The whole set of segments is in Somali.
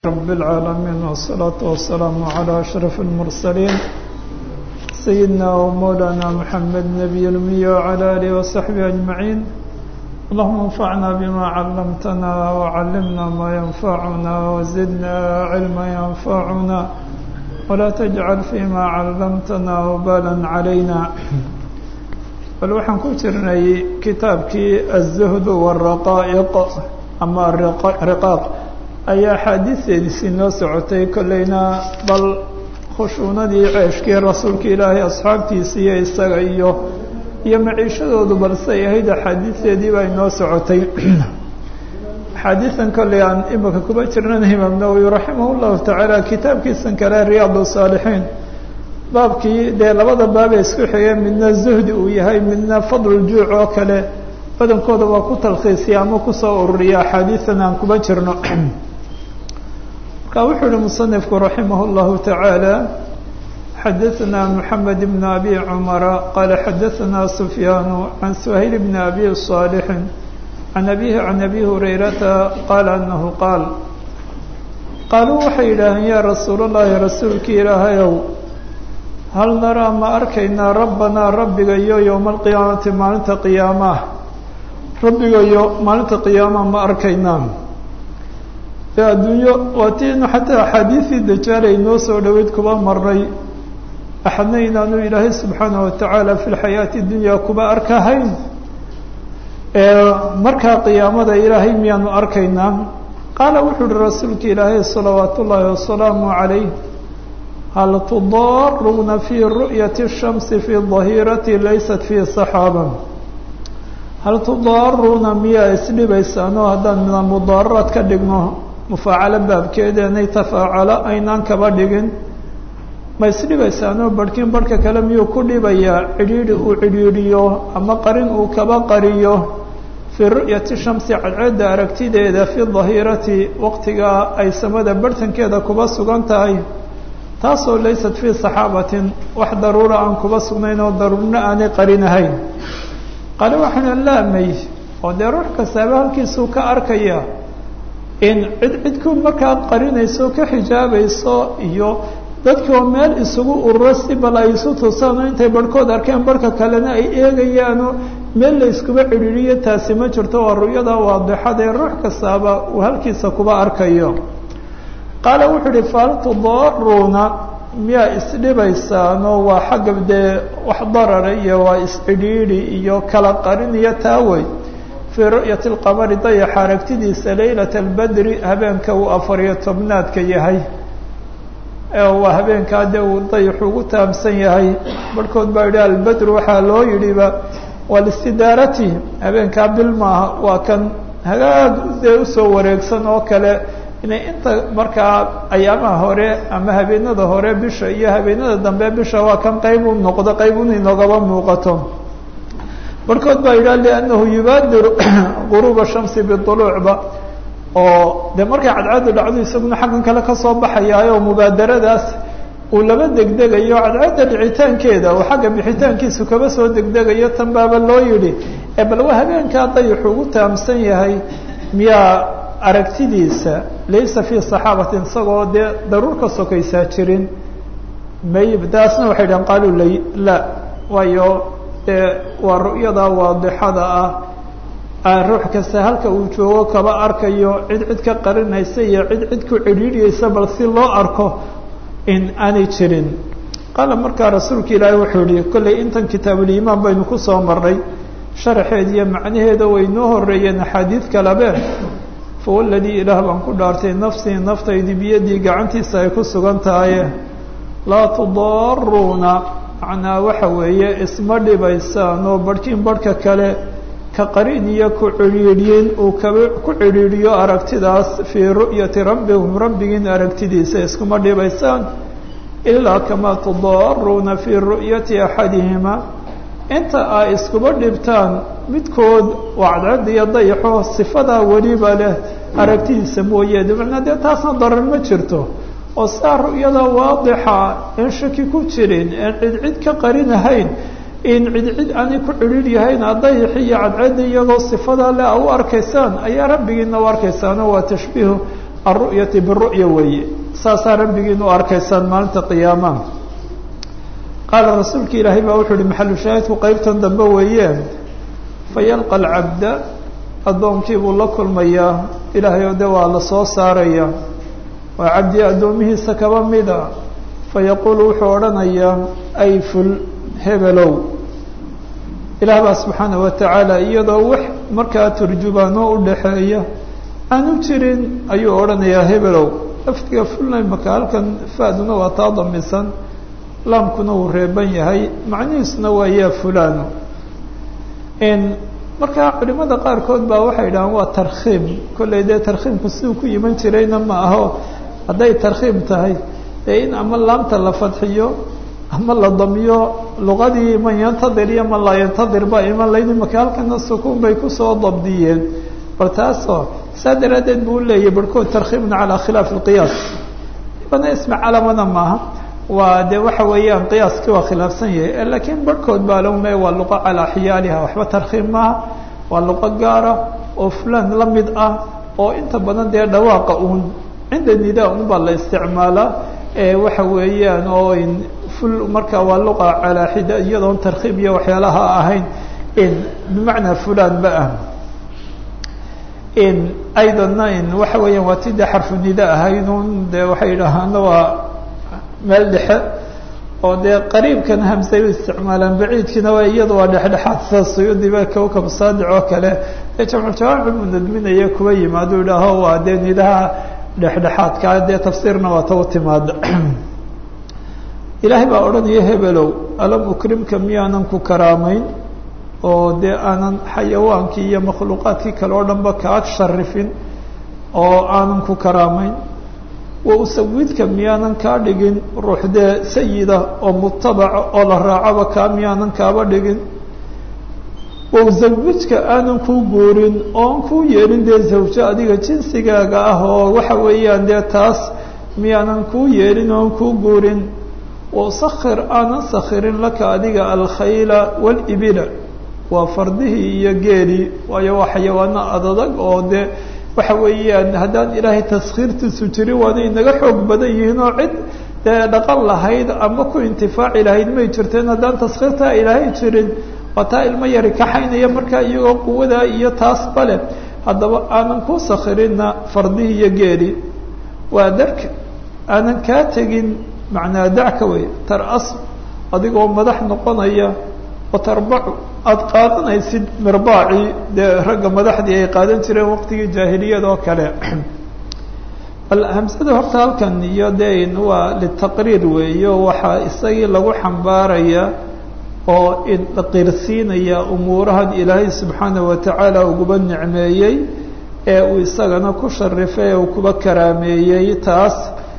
رب العالمين والصلاة والسلام على أشرف المرسلين سيدنا ومولانا محمد نبي الأمي وعلى آله وصحبه أجمعين. اللهم انفعنا بما علمتنا وعلمنا ما ينفعنا وزدنا علما ينفعنا ولا تجعل فيما علمتنا وبالا علينا. bal waxaan ku jirnay kitaabkii الزهد والرقائق ama riqaaq ayaa axaadiisteediisii noo socotay kolleyna bal khushuunadii ceeshkii rasuulka ilaahay asxaabtiisa iyo isaga iyo maciishadoodu balsay ahayd axaadiisteedii baa inoo socotay. axaadiisan kolley aan imika kuba jirnan imaam nawowi raximah llahu tacaala kitaabkiisan kale riyaad saalixiin baabkii dee labada baabee isku xigeen midna zuhdi uu yahay midna fadluljuuc oo kale badankooda waa ku talkhiisiya ama kusoo ururiya axaadiisan aan kuba jirno. marka wuxuu yihi musanifku raximah اllahu tacaala xadaثna mحamed bn abi cumara qaala xadaثna sufyaanu can suhayl bn abi صaalixin can abihi can abi hurayrata qaala anahu qaal qaaluu waxay yidhaaheen yaa rasuul اllahi rasuulkii ilaahayow hal naraa ma arkaynaa rabbanaa rabbigayo yowma alqiyaamati maalinta qiyaamaha rabbigayo maalinta qiyaamaha ma arkaynaa. dee adduunyo waatiinu xataa axaadiisii dajaal ay noo soo dhoweyd kuba marnay axadna inaanu ilaahay subxaanahu watacaala fi lxayaati dunyaa kuba arkahayn markaa qiyaamada ilaahay miyaanu arkaynaa. qaala wuxuu uhi rasuulka ilaahay salawaat ullaahi wasalaamu calayh hal tudaaruuna fii ru'yati الshamsi fi dahirati laysat fii saxaaban hal tudaaruuna miyaa isdhibaysaanoo haddaan mida mudaararaad ka dhigno mufaacalo baabkeedeenay tafaacalo aynaan kaba dhigin ma isdhibaysaanoo barhkin barhka kale miyuu ku dhibayaa cidhiidhi uu cidhiidhiyo ama qarin uu kaba qariyo fii ru'yati shamsi cadceedda aragtideeda fi dahirati waqtigaa ay samada barhtankeeda kuba sugan tahay taasoo laysat fii saxaabatin wax daruura aan kuba sugnayn oo daruurna aanay qarinahayn. qaale waxaana laamay oo dee ruux kastaaba halkiisuu ka arkaya in cidku markaa qarinayso ka xijaabayso iyo dadkoo meel isugu ururo si bal ay isu tusaano intay barhkood arkeen barhka kalena ay eegayaano meel la iskuba cidhiiriyo taasi ma jirto waa ru'yada waadixadee ruux kastaaba uu halkiisa kuba arkayo. qaala wuxuu uhi fahal tudaaruuna miyaa isdhibaysaanoo waa xagga dee wax darara iyo waa iscidhiidhi iyo kala qarin iyo taawey fii ru'yati alqamari dayaxa aragtidiisa laylata albadri habeenka uu 14 yahay waa habeenkaa dee uu dayaxu ugu taabsan yahay. barhkood baa yidhi albadru waxaa loo yidhiba waa listidaarati habeenkaa bil maaha waa kan hagaag dee usoo wareegsan oo kale inay inta markaa ayaamaha hore ama habeenada hore bisha iyo habeenada dambe bisha waa kan qayb u noqdo qayb un inoogaba muuqato. barhkood baa yidhaha liannahu yubaadiru guruuba shamsi biuluucba oo dee markay cadceedu dhacdo isaguna xaggan kale kasoo baxayaayo mubaadaradaas uu laba degdegayo cadceedda dhicitaankeeda uu xagga bixitaankiisu kaba soo degdegayo tan baaba loo yidhi bal waa habeenkaa dayaxu ugu taamsan yahay miyaa aragtidiisa laysa fii saxaabatin isagoo dee daruur ka sokaysaa jirin may taasna waxay dhahen qaaluu la waayo dee waa ru'yada waadixada ah ruux kasta halka uu joogo kaba arkayo cid ka qarinaysa iyo cid ku cidhiidhiyaysa bal si loo arko in aanay jirin. qaala markaa rasuulka ilaahay wuxuu yihi kollay intan kitaabuliimaan baynu ku soo marnay sharaxeed iyo macnaheeda way noo horeeyeen axaadiid kalabe waladii ilaah baan ku dhaartay nafsii naftaydi biyadii gacantiisa ay ku sugan tahaye laa tudaaruuna macnaa waxa weeye isma dhibaysaan oo barhkiin barhka kale ka qarin iyo ku cidhiidhiyin uu ku cidhiidhiyo aragtidaas fii ru'yati rabbihum rabbigiin aragtidiisa iskuma dhibaysaan ilaa kamaa tudaaruuna fii ru'yati axadihima inta ay iskuba dhibtaan midkood waa cadceedda iyo dayaxo sifadaa weliba leh aragtidiisa mooyeed macnaa dee taasna darar ma jirto oo saa ru'yada waadixa in shaki ku jirin in cid ka qarinahayn in cid aanay ku cidhiidh yahayn dayaxi iyo cadceedda iyagoo sifadaa leh u arkaysaan ayaa rabbigiina u arkaysaano waa tashbiihu alru'yati biru'ya weeye saasaa rabbigiin u arkaysaan maalinta qiyaamaha qaala rasuulka ilaahay baa wuxuu yihi maxalu shaahidku qeybtan dambe weeye fayalqa alcabda addoonkii buu la kulmayaa ilaahay oo de waa la soo saaraya waa cabdi addoomihiisa kaba mida fayaquulu wuxuu odhanayaa ay ful hebelow ilaah baa subxaana watacaala iyadoo wax markaa turjubaanoo u dhaxeeya aanu jirin ayuu odhanayaa hebelow laftiga fulna maka halkan faaduna waa taa damisan laamkuna wuu reeban yahay macnihiisuna waa yaa fulano marka culimada qaarkood baa waxay dhahaan waa tarkhiim kollay dee tarkhiimku siduu ku iman jirayna ma aho hadday tarkhiim tahay dee in ama laamta la fadxiyo ama la damiyo luqadii man yantadir iyo man laa yantadir baa iman layd imaka halkana sukuun bay kusoo dabdiyeen bal taasoo saa daraaddeed buu leeyahy barhkood tarkhiimna calaa khilaaf alqiyaas bana isma calamada maaha waa de waxa weeyaan qiyaaskii waa khilaafsan yahay laakiin barhkood baa lome waa luqa calaa xiyaaliha waxba tarkhiim maaha waa luqo gaara oo fulaan la mid ah oo inta badan dee dhawaaqa uun cinda nidaa un baa la isticmaalaa waxa weeyaan oo ful marka waa luqa calaa xida iyadoon tarkhiim iyo waxyaalaha ahayn bimacnaa fulaan ba ah aydanna waxa weeyaan waa ti dee xarfu nida ahaydun de waxay idhahaana waa meel dhexe oo dee qariibkan hamsay u isticmaalaan baciidkiina waa iyada waa dhexdhexaad sida suyuudiba kawkab saadic oo kale ee jamculjawaamic buu nadminaya kuwa yimaado idhaaho waa dee nidaha dhexdhexaadka dee tafsiirna waa ta u timaada ilaahay baa odhanaya hebelow alam ukrimka miyaanan ku karaamayn oo dee aanan xayawaankii iyo makhluuqaadkii kale oo dhanba kaa sharifin oo aanan ku karaamayn wa usawidka miyaanan kaa dhigin ruux dee sayida oo mutabaca oo la raacaba kaa miyaanan kaaba dhigin wa usawijka aanan kuu guurin oon kuu yeelin dee zawjo adiga jinsigaaga ah oo waxa weeyaan dee taas miyaanan kuu yeelin oon kuu guurin wa usakir aanan sakhirin laka adiga alkhayla walibila waa fardihii iyo geelii waayo waa xayawaano adadag oo dee waxa weeyaan haddaan ilaahay taskhiirtiisu jirin waana inaga xoog badan yihiin oo cid dee dhaqan lahayd ama ku intifaaci lahayd may jirteen haddaan taskhiirtaa ilaahay jirin waa taa ilmo yari kaxaynaya markaa iyagoo quwadaa iyo taas bale haddaba aanan ku sakhirinna fardihii iyo geeli waa darka aanan kaa tegin macnaa dacka wey tar-as adigoo madax noqonaya oo tarbacu aada qaadanaysid mirbaacii dee ragga madaxdii ay qaadan jireen waqtigii jaahiliyada oo kale bal hamsada horta halkan iyo dee waa litaqriir weeyo waxaa isagii lagu xambaaraya oo la qirsiinaya umuurahan ilaahay subxaana watacaala uguba nicmeeyey ee uu isagana ku sharifay ee uu kuba karaameeyey taas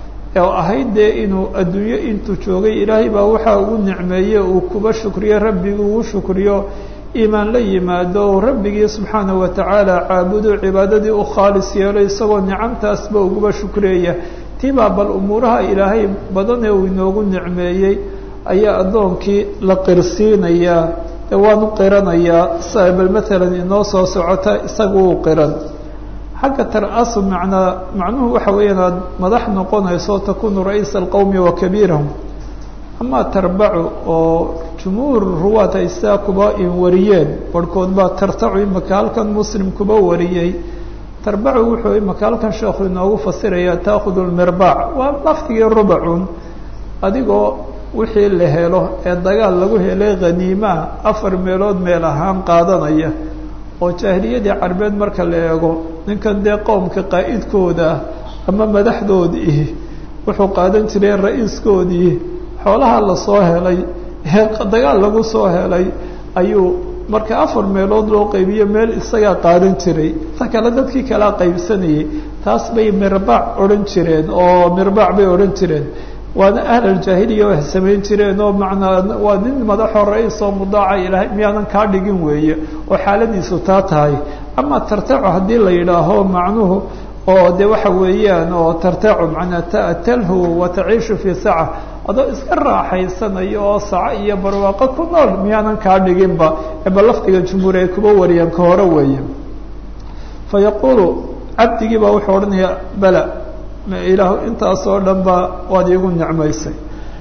oo ahayd dee inuu adduunyo intuu joogay ilaahay baa waxaa ugu nicmeeye uu kuba shukriyo rabbigii ugu shukriyo iimaan la yimaado oo rabbigii subxaana watacaala caabudo cibaadadii u khaalis yeelo isagoo nicamtaasba uguba shukreeya tiibaa bal umuuraha ilaahay badan ee uu inoogu nicmeeyey ayaa addoonkii la qirsiinayaa ee waanu qiranayaa sa bal maalan inoo soo socota isaga uu qiran xagga tar-asu macnuhu waxa weeyaan aada madax noqonayso takunu ra-iisa alqowmi wa kabiirahum amaa tarbacu oo jumhuur ruwaad ay sidaa kuba wariyeen barhkood baa tartacu imaka halkan muslim kuba wariyey tarbacu wuxuu imaka halkan sheekhu inoogu fasirayaa taakudu lmirbaac waa laftigii rubacun adigoo wixii la helo ee dagaal lagu helay khaniimaa 4 meelood meel ahaan qaadanaya oo jaahiliyadii carbeed marka la eego ninkan dee qowmka qaa'idkooda ama madaxdoodii wuxuu qaadan jiray ra-iiskoodii xoolaha lasoo helay dagaal lagu soo helay ayuu marka 4 meelood loo qaybiyo meel isagaa qaadan jiray ta kale dadkii kalea qaybsanayay taas bay mirbaac odhan jireen oo mirbaac bay odhan jireen waana ahlaljaahiliya wax samayn jireen oo macnaa waa nin madaxoo ra-iis oo mudaaca ilaahay miyaanan kaa dhigin weeye oo xaaladiisu taa tahay ama tartacu haddii la yidhaaho macnuhu oo de waxa weeyaan oo tartacu macnaa ta'talhu wa taciishu fii saca adoo iska raaxaysanayo oo saco iyo barwaaqo ku nool miyaanan kaa dhiginba eba lafdiga jumhuur ay kuba wariyaan ka hore weeye fa yaquulu cabdigii baa wuxuu odhanayaa bala ilaah intaasoo dhan ba waad iigu nicmaysay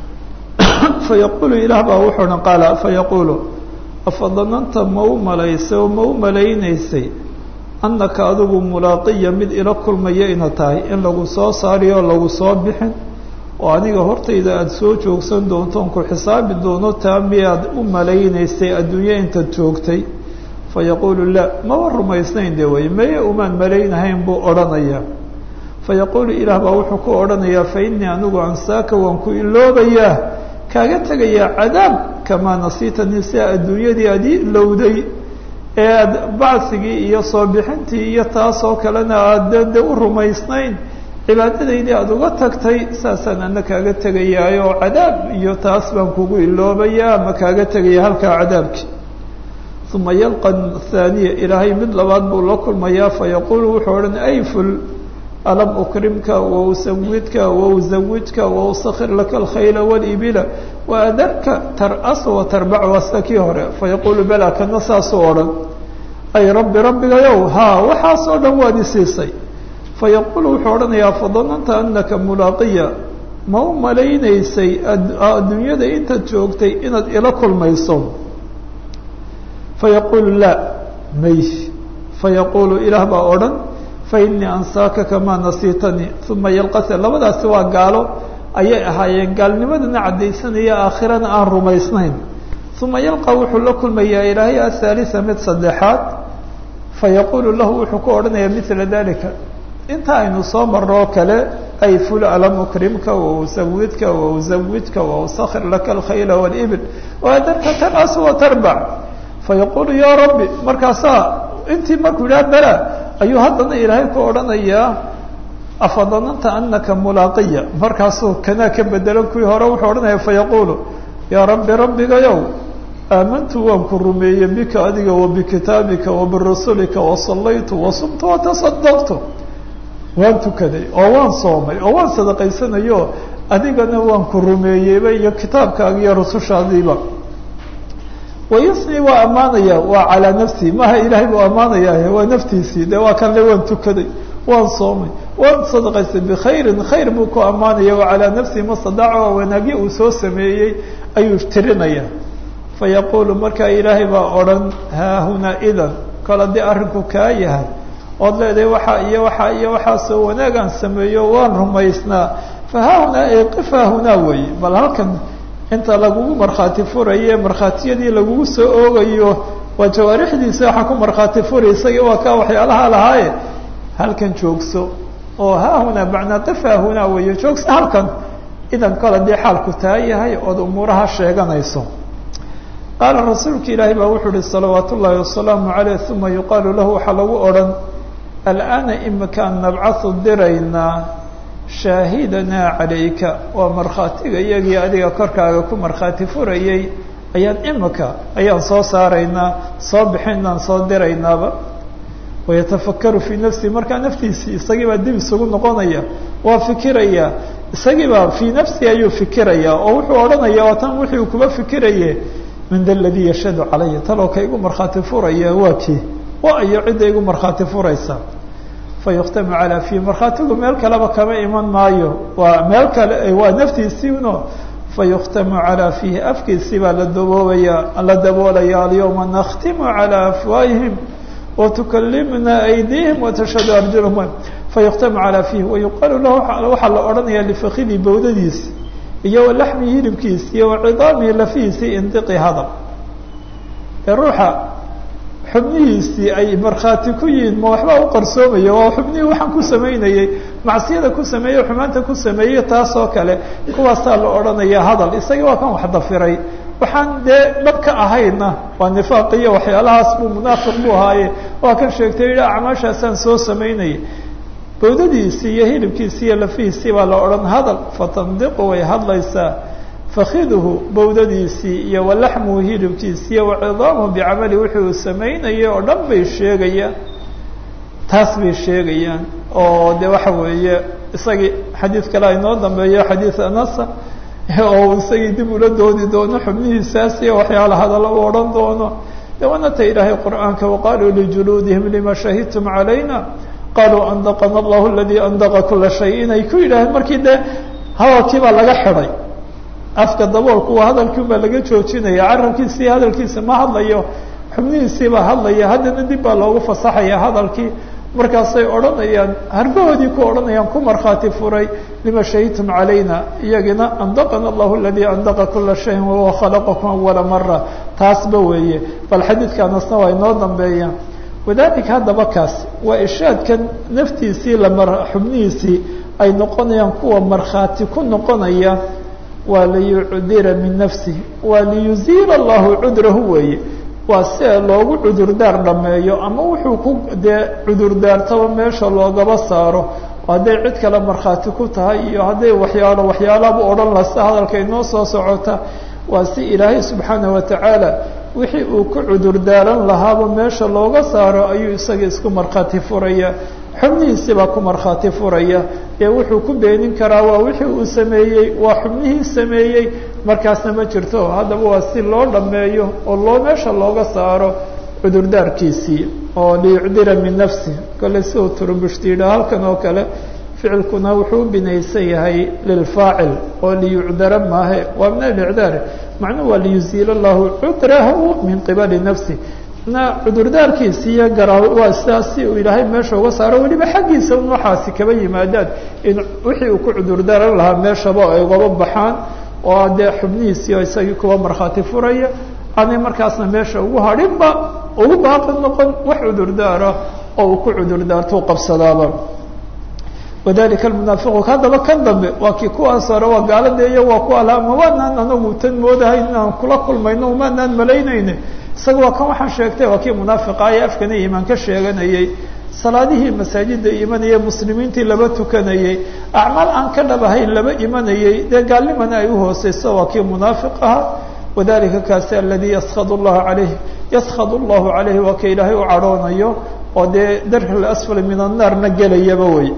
fayaqulu ilaah baa wuxuu dhan qaala fayaqulu afadananta ma u malaysay oo ma u malaynaysay annaka adigu mulaaqiya mid ila kulmaya ina tahay in lagu soo saariyo lagu soo bixin oo aniga hortayda aada soo joogsan doonto on ku xisaabi doono taa miyaad u malaynaysay adduunye intaad joogtay fayaquulu laa maba rumaysnayn dee way maye umaan malaynahayn buu odhanayaa fayaquulu ilaah baa wuxuu ku odhanayaa fa innii anigu ansaaka waan ku iloobayaa kaaga tegayaa cadaab kamaa nasiitanii sia adduunyadii aad ii ilowday ee aada bacsigii iyo soo bixintii iyo taasoo kalena aada de u rumaysnayn cibaadadaydii aada uga tagtay saasaan ana kaaga tegayaayo cadaab iyo taas baan kugu iloobayaa ama kaaga tegaya halkaa cadaabkii uma yalqa thaaniya ilaahay mid labaad buu la kulmayaa fayaquulu wuxuu odhan ayful alam ukrimka wausawidka wauzawijka wausakir laka alkhayla walibila waadarka tar'asu watarbac waa sida kii hore fayaquulu bala kana saasuu odhan ay rabbi rabbigayow haa waxaasoo dhan waad isiisay fayaquulu wuxuu odhanayaa fadananta anaka mulaaqiya ma u malaynaysay adduunyada intaad joogtay inaad ila kulmayso fayaquulu laa may fayaquulu ilaah baa odhan fainii ansaaka kamaa nasiitanii uma yalqase labadaasi waa gaalo ayay ahaayeen gaalnimadana caddaysanaya aakhirana aan rumaysnayn uma yalqa wuxuu la kulmayaa ilaahay athaalisa mid saddexaad fayaquulu lahu wuxuu ku odhanayaa mila dalika inta aynu soo marno oo kale ay ful alam ukrimka wausawidka wauzawijka wausakir laka alkhayla walibil waadarka tar'as watarbac fayaquulu yaa rabbi markaasaa intii markuu yidhaha bala ayuu haddana ilaahay ku odhanayaa afadananta anaka mulaaqiya markaasuu kanaa ka bedelan kuwii hore wuxuu odhanaya fayaquulu yaa rabbi rabbigayow aamantu waan ku rumeeyey bika adiga wabikitaabika wabirasulika wasallaytu wasumtu watasadaqtu waan tukaday oo waan soomay oo waan sadaqaysanayo adigana waan ku rumeeyeyba iyo kitaabkaaga iyo rusushaadiiba wayusni waa ammaanaya waa calaa nafsii maaha ilaahay buu ammaanayaa waa naftiisii de waa kanle waan tukaday waan soomay waan sadaqaystay bikhayrin khayr buu ku ammaanaya wa calaa nafsii mastadaaca waa wanaagyo uu soo sameeyey ayuu tirinaya fayaquulu markaa ilaahay baa odhan haahunaa idan kol haddii arrinku kaa yahay ood leedahay waxaa iyo waxaa iyo waxaasoo wanaagaan sameeyo waan rumaysnaa fa haahunaa eqif haahunaa weeye bal halkan inta lagugu markhaati furaye markhaatiyadii lagugu soo oogayo waa jawaarixdiisa waxaa ku markhaati furay isagii waa kaa waxyaalaha lahaaye halkan joogso oo haahunaa macnaa qif haahunaa weeye joogso halkan idan kol haddii xaalku taa yahay ood umuuraha sheeganayso qaala rasuulka ilaahay baa wuxuu uhi salawaat ullaahi wasalaamu caleyh uma yuqaalu lahu waxaa lagu odhan al'aana imakaan nabcahu diraynaa shaahidanaa calayka waa markhaatiga iyagii adiga korkaaga ku markhaati furayay ayaan soo saaraynaa soo bixinaan soo diraynaaba wayatafakaru fii nafsihi markaa naftiisii isagii baa dib isugu noqonaya waa fikiraya isagii baa fii nafsihi ayuu fikiraya oo wuxuu odhanaya waa tan wixii uu kuba fikiraye man da ladii yashhadu calaya taloo ka igu markhaati furaya waa kii waa iyo cidda igu markhaati furaysa fayukhtamu calaa fiihi markhaatigu meel kaleba kama iman maayo waa meel kale waa naftiisii uno fayukhtamu calaa fiihi afkiisii baa la daboolaya alyawma nakhtimu calaa afwaahihim watukalimna aydiihim watashhadu arjuluhum fayukhtamu calaa fiihi wayuqaalu lahu waxaa la odhanaya lifakidii bawdadiisi iyo walaxmii hilibkiisi iyo wacidaamii lafihiisii indiqi hadal ee ruuxa xubnihiisii ay markhaati ku yihiin ma waxbaa u qarsoomaya waa xubnihii waxaan ku samaynayey macsiyada ku sameeyey xumaanta ku sameeyey taasoo kale kuwaasaa la odhanaya hadal isagii waa kan wax dafiray waxaan dee dhabka ahayna waa nifaaq iyo waxyaalahaas buu munaafiq buu ahaaye waa kan sheegtay yidhi acmaashaasaan soo samaynayay bawdadiisii iyo hilibkiisii iyo lafihiisii baa la odhan hadal fatandiqu way hadlaysaa fakiduhu bawdadiisii iyo walaxmuhu hilibkiisi iyo wacidaamuhu bicamali wixii uu samaynayay oo dhan bay sheegayaan taas bay sheegayaan oo de waxa weeye isagii xadiid kale aynoo dambeeyo xadiid anasa oo isagii dib ula doodi doono xubnihiisaas iyo waxyaala hadallo u odhan doono de wanata ilaahay qur'aanka waqaaluu lijuluudihim lima shahidtum calayna qaluu andaqana allahu aladii andaqa kula shay inay ku yidhaaheen markii dee hadalkii baa laga xidhay afka daboolku waa hadalkii baa laga joojinaya carabkiisii hadalkiisa ma hadlayo xubnihiisii baa hadlaya haddana dib baa loogu fasaxaya hadalkii markaasay odhanayaan harbahoodii ku odhanayaan ku markhaati furay lima shahidtum calayna iyagina andaqana allahu aladii andaqa kula shayin wahuwa khalaqakum awala mara taasba weeye bal xadiidkaanasna waa inoo dambeeya wadalika haddaba kaas waa ishaadkan naftiisii xubnihiisii ay noqonayaan kuwa markhaati ku noqonaya waa liyucdira min nafsihi waa liyuziila allahu cudrahu weeye waa si loogu cudurdaar dhameeyo ama wuxuu ku dee cudurdaartaba meesha loogaba saaro hadday cid kale markhaati ku tahay iyo hadday waxyaalabu odhan lasa hadalka inoo soo socota waa si ilaahay subxaanaه watacaala wixii uu ku cudurdaaran lahaaba meesha looga saaro ayuu isaga isku markhaati furaya xubnihiisii baa ku markhaati furaya ee wuxuu ku beenin karaa waa wixii uu sameeyey waa xubnihii sameeyey markaasna ma jirto haddaba waa si loo dhameeyo oo meesha looga saaro cudurdaarkiisii oo liyucdira min nafsi kale si uu turbushti yidhaha halkan oo kale ficilkuna wuxuu u binaysan yahay lilfaacil oo liyucdara maahe waa min alicdaari macnuhu waa liyuziila allahu cudrahu min qibali nafsi na cudurdaarkiisi iyo waa sidaas si uu ilaahay meesha uga saaro weliba xaggiisa un waxaasi kaba yimaadaan in wixii uu ku cudurdaaran lahaa meeshaba ay ugaba baxaan oo dee xubnihiisii oo isagii kuwa markhaati furaya aanay markaasna meesha ugu hadhinba ugu baaqi noqon wax cudurdaara oo uu ku cudurdaarto qabsadaaba wadalika almunaafiqu haddaba kan dambe waa kii kuwaas hore waa gaaladeeyo waa ku alaama waanaan anagu tan moodahay inaan kula kulmayno maanaan malaynayne isaga waa kan waxaan sheegtay waa kii munaafiqa ee afkana iimaan ka sheeganayey salaadihii masaajida imanayay muslimiintii laba tukanayey acmaal aan ka dhab ahayn laba imanayey dee gaalnimana ay uhooseyso waa kii munaafiq ahaa wadalika kaasi aladii yaskad llahu alayh yaskad allahu calayhi waa ka ilaahay u cadhoonayo oo dee darki asfal min annaarna gelayaba wey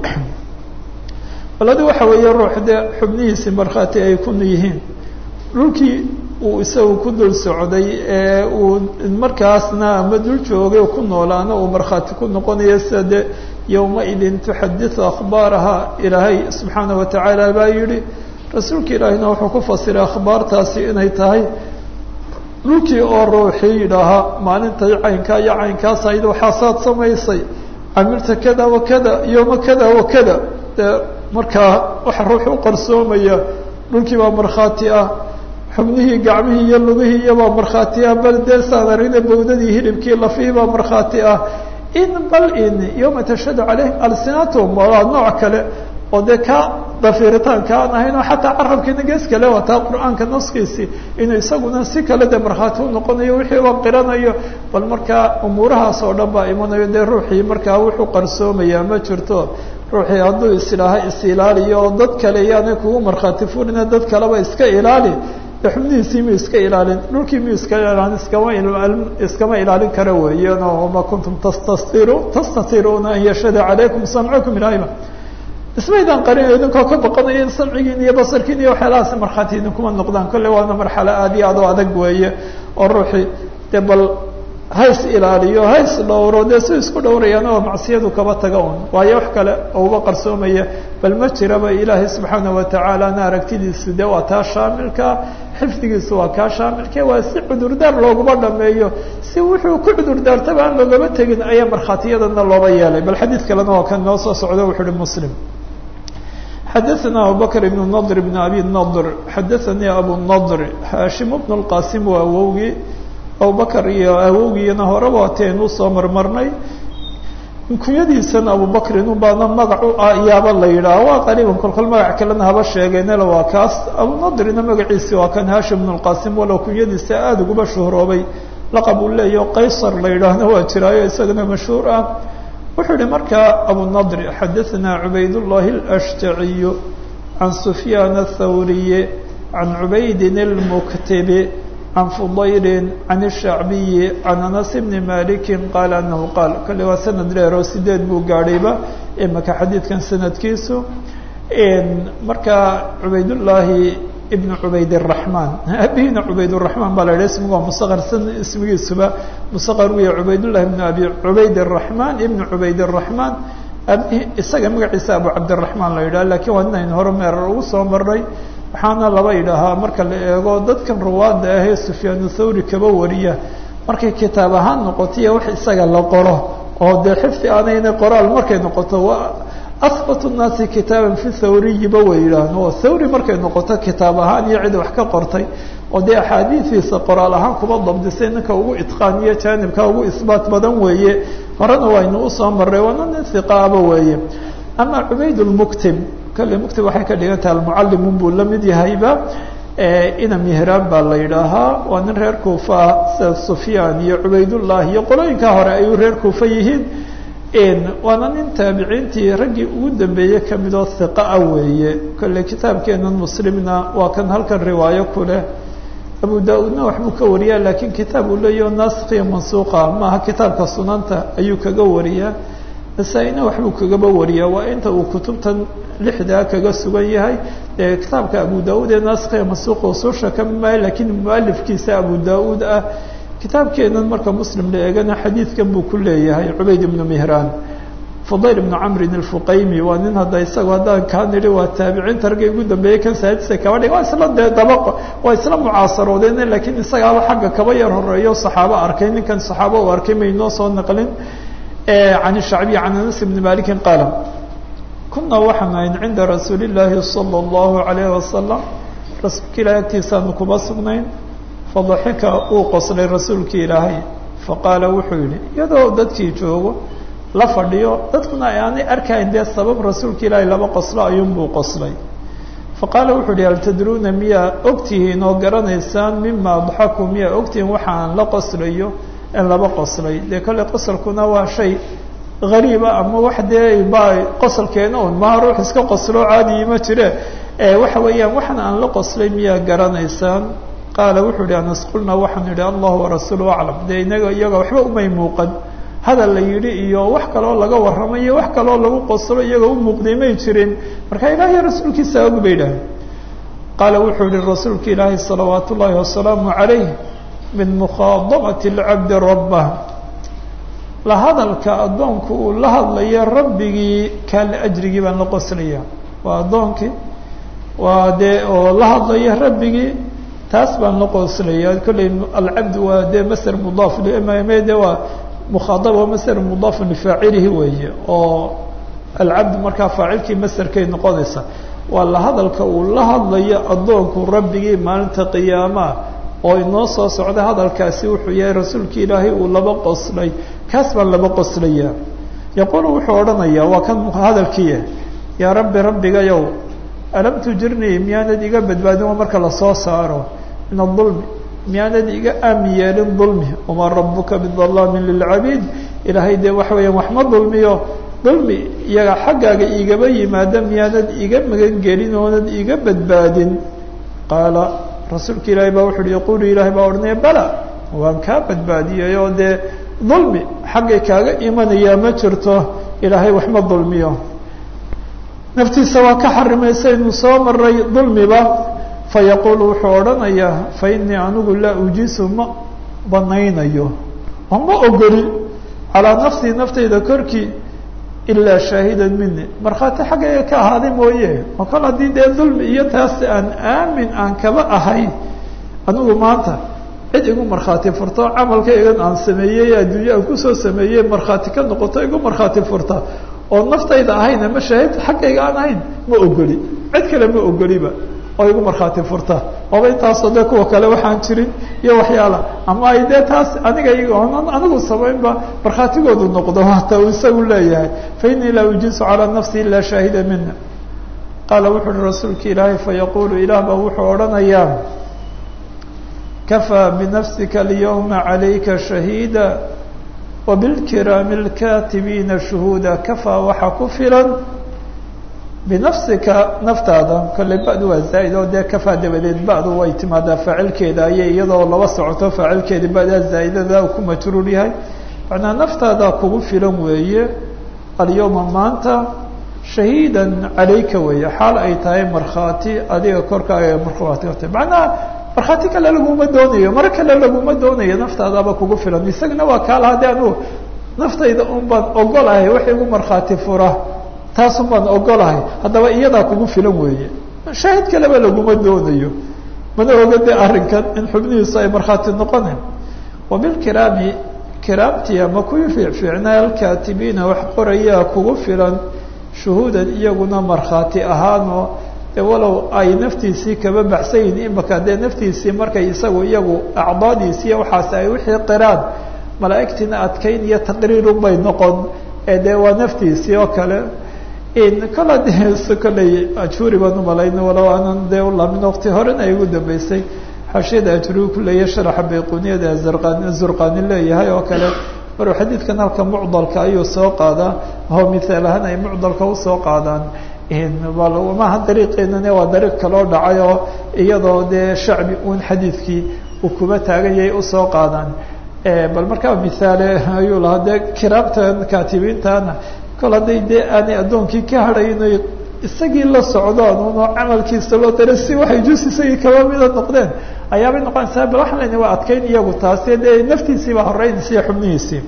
baladi waxa weeye ruux dee xubnihiisii markhaati ay ku yihiin dhulkii uu isagu ku dul socday ee uu markaasna ama dul joogay ku noolaana uu markhaati ku noqonayo sida de yowmaidin tuxadiثu akhbaaraha ilaahay subxaanaه watacaala baa yihi rasuulka ilaahina wuxuu ku fasiray akhbaartaasi inay tahay dhulkii oo ruuxii yidhaahaa maalintay caynkaa iyo caynkaas ayd waxaasaad samaysay camilta kada wakada yowma kada wakada dee markaa waxa ruuxu u qarsoomaya dhulkii baa markhaati ah xubnihii gacmihii iyo lugihii iyobaa markhaati ah bal dee saanarina bawdadii hilibkii lafihii baa markhaati ah in bal in yowma tashhadu calayhim alsinatum waa nooc kale oo dee ka dafiritaanka aan ahayn oo xataa carabkiina gees kale wataa qur-aanka naskiisii inuu isaguna si kale dee markhaati u noqonayo wixii uba qiranayo bal markaa umuurahaas oo dhan baa imanayo dee ruuxii markaa wuxuu qarsoomayaa ma jirto ruuxii hadduu isilaaha isilaaliyo oo dad kale iyaanay kugu markhaati furina dad kaleba iska ilaali xubnihiisii mi iska ilaalin dhulkii mi iska ilaalin iskama ilaalin kara weeyaan oo ma kuntum tastatiruuna an yashhada calaykum samcukum ilaahayba ismaydaan qarinayo idinkoo ka baqanayo in samcigiin iyo basarkiin iyo waxyaalahaas markhaati idinkuma noqdaan kolle waana marxalo aad iyo aad u adag weeye oo ruuxii dee bal hays ilaaliyo hays dhowro dee si isku dhowrayaan oo macsiyadu kaba taga un waayo wax kale oo uba qarsoomaya bal ma jiraba ilaahay subxaanaه watacaalana aragtidiisu dee waa taa shaamilka xifdigiisu waa kaa shaamilka waa si cudurdaar looguma dhameeyo si wuxuu ku cudurdaartaba aan loogama tegin ayaa markhaatiyadana looba yeelay bal xadiid kalena waa kan noo soo socdo wuxu uhi muslim xadaثna abubakr ibn nadr ibn abi nadr xadaثanii abu nadr haashim bn اlqasim waa awowgii abubakr iyo awowgiina horeba wateen usoo marmarnay kunyadiisana abubakrin ubaana magac u ah iyaaba la yidhaaha waa qariiban kolkol magac kalena haba sheegeenela waa kaas abunadrina magaciisi waa kan hashim bn اlqasim walow kunyadiisa aada uguba shuhrooday laqab uu leeyaho qaysar la yidhaahna waa jiraayo isagana mashhuur ah wuxuu yihi markaa abunadri xadaثna cubaydullahi اlashtaciy can sufyaan aلthawriy can cubaydin اlmuktibi can fudayli can الshacbiyi can anas bni maliki qaala anahu qaal kale waa sanad dheer oo 8 buu gaadhayba imaka xadiidkan sanadkiisu markaa cubaydullaahi ibn cubayd الرaحman abihina cubayd الرaحman baa la idha ismigu waa msqr ismigiisuba msqr wiya cubaydullahi ibn abi cubayd الرaحman ibn cubayd الرaحman isaga magaciisa abu cabdiraxmaan la yidhaha lakiin waa inayn hore meerar ugu soo maray waxaana laba yidhaahaa marka la eego dadkan ruwaadda ahee sufyaanu thawri kaba wariya markay kitaab ahaan noqotoiyo wax isaga la qoro oo dee xifdi aanayna qoraal markay noqoto waa ahbatu nnaasi kitaaban fi thawriyiba way yidhaahan oo thawri markay noqoto kitaab ahaan iyo cid wax ka qortay oo dee axaadiidiisa qoraal ahaan kuba dabdisay ninka ugu itqaaniyo jaanibka ugu isbaat badan weeye horena waynu usoo maray waana nin hiqaaba weeye ama cubayd lmuktib kale muktib waxay ka dhigan tahay almucallimun buu la mid yahayba ina mihraan baa la yidhaahaa waa nin reer kuufa sida sufyaan iyo cubaydullah iyo qolooyinka hore ayuu reer kuufa yihiin waana nin taabiciintii raggii ugu dambeeyey kamidoo hiqaa weeye kolle kitaabkeenan muslimna waa kan halkan riwaayo ku leh abu da-uudna waxbuu ka wariyaa laakiin kitaab uu leeyaho nasikh iyo mansuuqa maaha kitaabka sunanta ayuu kaga wariyaa nasaa-ina waxbuu kagaba wariyaa waa inta uu kutubtan lixdaa kaga sugan yahay kitaabka abu da-uud ee nasikh iyo mansuuqa usuusha kami maayo lakiin mualifkiisa abu da-uud ah kitaabkeenan marka muslim la eegana xadiidkan buu ku leeyahay cubayd ibnu mihraan fudayl ibnu camrin alfuqaymi waa nin hadda isaga haddaan kaa nidhi waa taabiciinta raggii ugu dambeeyey kan saadisa kaba dhig waa isla dee dabaqo waa isla mucaasaroodeen lakiin isagaaba xagga kaba yar horeeyo saxaabo arkay ninkan saxaabo u arkay maynoo soo naqlin can shacbiy can anas ibni malikin qaala kunaa waxaan ahayn cinda rasuuli llaahi sala allahu alayhi wasalam rasuulka ilahi agtiisaanu kuma sugnayn fadaxika uu qoslay rasuulkii ilaahay faqaala wuxuu yihi iyadoo dadkii joogo la fadhiyo dadkuna aanay arkayn dee sabab rasuulka ilaahay laba qoslo ayuunbuu qoslay faqaala wuxuu yihi hal tadruuna miyaa ogtihiin oo garanaysaan mima adxaku miyaa ogtihiin waxa aan la qoslayo in laba qoslay dee kolley qosolkuna waa shay gariiba ama wax dee baa qosolkeena un maha ruux iska qoslo caadiyi ma jire waxa weeyaan waxan aan la qoslay miyaa garanaysaan qaala wuxuu ihi anas qulnaa waxaanu yidhi allahu warasuuluhu aclam dee inaga iyaga waxba umay muuqan hadal la yidhi iyo wax kaloo laga warramay iyo wax kaloo lagu qoslo iyaga u muuqday may jirin marka ilaahay rasuulkiisa og bay idhaaheen qaala wuxuu yihi rasuulka ilaahay salawaat ullaahi wasalaamu calayh min mukhaadabati alcabdi rabbah la hadalka addoonku uu la hadlayo rabbigii kaale ajrigii baan la qoslaya waa addoonkii waa dee oo la hadlaya rabbigii taas baan la qoslaya kolley alcabd waa dee masder mudaaf de waa mukhaadaba masder mudaafun lifaacilihi weeye oo alcabd markaa faacilkii masderkay noqonaysa waa la hadalka uu la hadlayo addoonku rabbigii maalinta qiyaamaha oo inoo soo socda hadalkaasi wuxuu yahay rasuulkii ilaahay uu laba qoslay kaas baan laba qoslaya yaquulu wuxuu odhanayaa waa kan hadalkiiya yaa rabbi rabbigayow alam tujirnii miyaanad iga badbaadin waa marka lasoo saaro min adulmi miyaanad iga aami yeelin dulmi wamaa rabuka bidalaamin lilcabiid ilaahay dee waxa weeyaan wax ma dulmiyo dulmi iyaga xaggaaga igaba yimaada miyaanad iga magan gelin oonad iga badbaadin qaala rasuulka ilaahay baa wuxu uhi yaquulu ilaahay baa odhanaya bala waan kaa badbaadiyay oo dee dulmi xaggay kaaga imanayaa ma jirto ilaahay wax ma dulmiyo naftiisa waa ka xarimaysa inuu soo maray dulmiba fayaquulu wuxuu odhanayaa fa innii anigu laa ujiisu ma banaynayo oo ma ogoli calaa nafsii naftayda korkii ilaa shaahidan mini markhaati xaggayga ka ahaaday mooye oo kol haddii dee dulmi iyo taas aan aamin aan kaba ahay anigu maanta cid igu markhaati furto camalkaygan aan sameeyey adduunye aan kusoo sameeyey markhaati ka noqoto igu markhaati furta oo naftayda ahayn ama shaahid xaggayga aan ahayn ma ogoli cid kale ma ogoliba oo igu markhaati furta ooba intaasoo dee kuwa kale waxaan jirin iyo waxyaala ama ay dee taas aniga anigu samaynba markhaatigoodu noqdo hata uu isagu leeyahay fa innii laa ujiisu calaa nafsi ilaa shaahida mina qaala wuxu uhi rasuulka ilaahay fayaquulu ilaah baa wuxuu odhanayaa kafaa binafsika alyawma calayka shahiida wabilkiraami alkaatibiina shuhuuda kafaa waxaa ku filan binafsika naftaada kolley ba'du waa zaa'id oo dee kafaa dabadeed ba'du way timaadaa faacilkeeda ayay iyadoo laba socoto faacilkeeda ba'daa zaa'idada ku majruur yahay macnaa naftaadaa kugu filan weeye alyawma maanta shahiidan calayka weeye xaal ay tahay markhaati adiga korkaaga markhaati ka tahay macnaha markhaati kale laguma doonayo mare kale laguma doonayo naftaadaaba kugu filan isagana waa kaala haddii anu naftayda un baan ogolahay wax igu markhaati fura taasun baan ogolahay haddaba iyadaa kugu filan weeye shaahid kaleba laguma doonayo mana oga de arrinkan in xubnihiisu ay markhaati noqonayn wabilkiraami kiraamtii ama kuwii fiicfiicnaa alkaatibiina wax qorayaa kugu filan shuhuudan iyaguna markhaati ahaanoo de walow ay naftiisii kaba baxsan yihin imaka dee naftiisii markay isagu iyagu acdaadiisiiy waxaas ay wixii qiraan malaa'igtiina adkayn iyo taqriirun bay noqon ee dee waa naftiisii oo kale kala de kolley ajhuuri baan umalayna walow aanan dee ulamin waqti horena ay ugu dambeysay xashiyada ajhuri ku leeyahay sharaxa bayquniyada zurqani leeyahay oo kale maruu xadiidkan halka mucdalka ayuu soo qaadaa oo mithaal ahaan ay mucdalka usoo qaadaan maaha dariiqeenane waa dariiq kaloo dhacay oo iyadoo dee shacbi uun xadiidkii uu kuba taagan yahay usoo qaadaan bal markaa mithaale ayuu lahaa dee kiraamtan kaatibiintana kol hadday dee aanay addoonkii ka hadhayn oy isagii la socdaan unoo camalkiisa loo dara si waxay jus isagii kaba mida noqdeen ayaabay noqonaysaa bal waxaan lena waa adkayn iyagu taasi dee naftiisii baa horeynaysa iyo xubnihiisii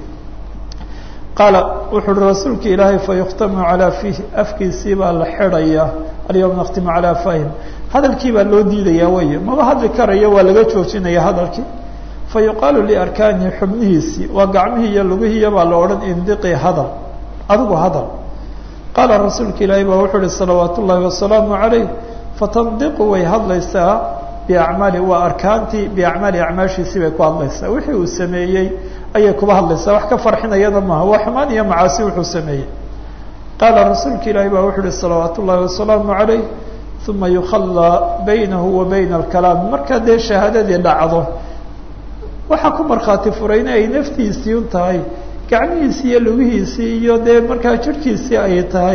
qaala wuxu uhi rasuulka ilaahay fayukhtamu calaa fiihi afkiisii baa la xidhayaa alyawma nakhtimu calaa faahim hadalkii baa loo diidayaa weye maba hadli karayo waa laga joojinaya hadalkii fayuqaalu liarkaanihi xubnihiisii waa gacmihii iyo lugihiiya baa la odhan indiqii hadal adigu hadal qaala rasuulka ilaahay baa wuxuu uhi salawaat ullaahi wasalaamu calayh fatandiqu way hadlaysaa biacmaali waa arkaantii biacmaali acmaashiisii bay ku hadlaysaa wixii uu sameeyey ayay kuba hadlaysaa wax ka farxinayada maaha waa xumaan iyo macaasi wuxuu sameeyey qaala rasuulka ilaahay baa wuxuu uhi salawaat ullaahi wasalaamu calayh uma yukhallaa baynahu wa bayna alkalaam markaa dee shahaadadii dhacdo waxaa ku markhaati furayna ay naftiisii un tahay gacmihiisii iyo lugihiisii iyo dee markaa jirhkiisii ay tahay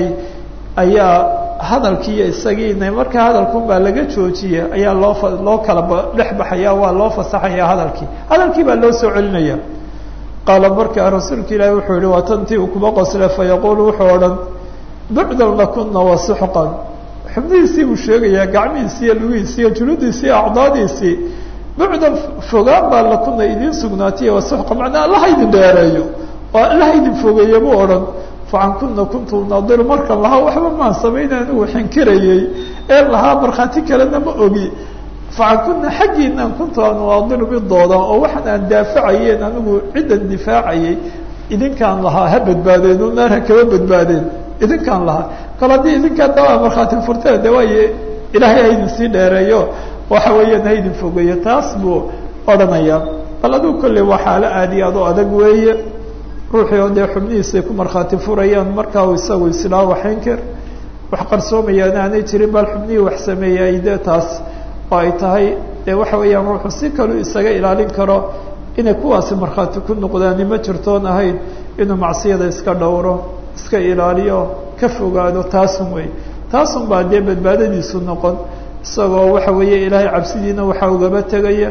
ayaa hadalkii iyo isagiina markaa hadalkun baa laga joojiya ayaa loo kala dhex baxaya waa loo fasaxaya hadalkii baa loo soo celinaya qaala markaa rasuulka ilaahi wuxuu yihi waa tantii uu kuba qosle fayaquulu wuxuu odhan bucdan lakuna wasuxqan xubnihiisii buu sheegayaa gacmihiisii iyo lugihiisii iyo juludiisii iyo acdaadiisii bucdan fogaan baa lakuna idiin sugnaatiya wasuxqa macnaa allaha idin dheereeyo oo allaha idin fogeeye buu odhan facan kuna kuntu naadiru markan lahaa waxba maan samayna anigu xinkirayey ee lahaa markhaati kalena ma ogi facan kuna xaggiinaan kuntu anuadiru midooda oo waxaan aan daafacayeen anigu ciddan difaacayay idinkaan lahaa ha badbaadeen o naar ha kaba badbaadeen idinkaan lahaa kal haddii idinkaan dawaa markhaati furteen de waaye ilaahay ha idin sii dheereeyo waxa weeyaan ha idin fogeeyo taas buu odhanayaa bal adigu kolley waa xaalo aad iyo aad oo adag weeye ruuxii oo dee xubnihiisay ku markhaati furayaan markaa uu isagu islaa waxaynker wax qarsoomayaan aanay jirin bal xubnihii wax sameeyay dee taas oo ay tahay dee waxa weeyaan ruuxu si kaluu isaga ilaalin karo inay kuwaasi markhaati ku noqdaani ma jirtoon ahayn inuu macsiyada iska dhowro iska ilaaliyo ka fogaado taasun wey taasun baa dee badbaadadiisu noqon isagoo waxa weeye ilaahay cabsidiina waxaa ugaba tegaya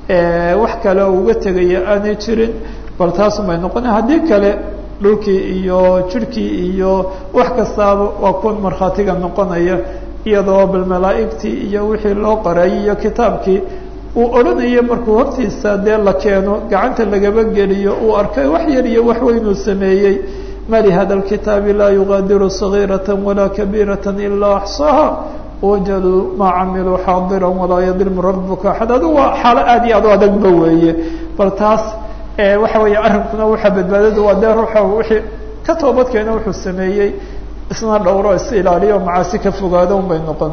wax kale oo uga tegaya aanay jirin bal taasun bay noqona haddii kale dhulkii iyo jirhkii iyo wax kastaaba waa kuwan markhaatiga noqonaya iyadoo bal malaa'igtii iyo wixii loo qorayay iyo kitaabkii uu odhanayo markuu hortiisa dee la keeno gacanta lagaba geliyo uu arkay wax yar iyo wax weynuu sameeyey ma lihada alkitaabi laa yugaadiru sagiirata walaa kabiirata ilaa axsaaha wajaduu maa camiluu xaadiran walaa yadlimu rabuka axad adigu waa xaalo aad iyo aad u adagba weeye bal taas waxa weeye arrinkuna waxaa badbaadadu waa dee ruuxa wixii ka toobadkeena wuxuu sameeyey isna dhowro is ilaaliyo macaasi ka fogaado un bay noqon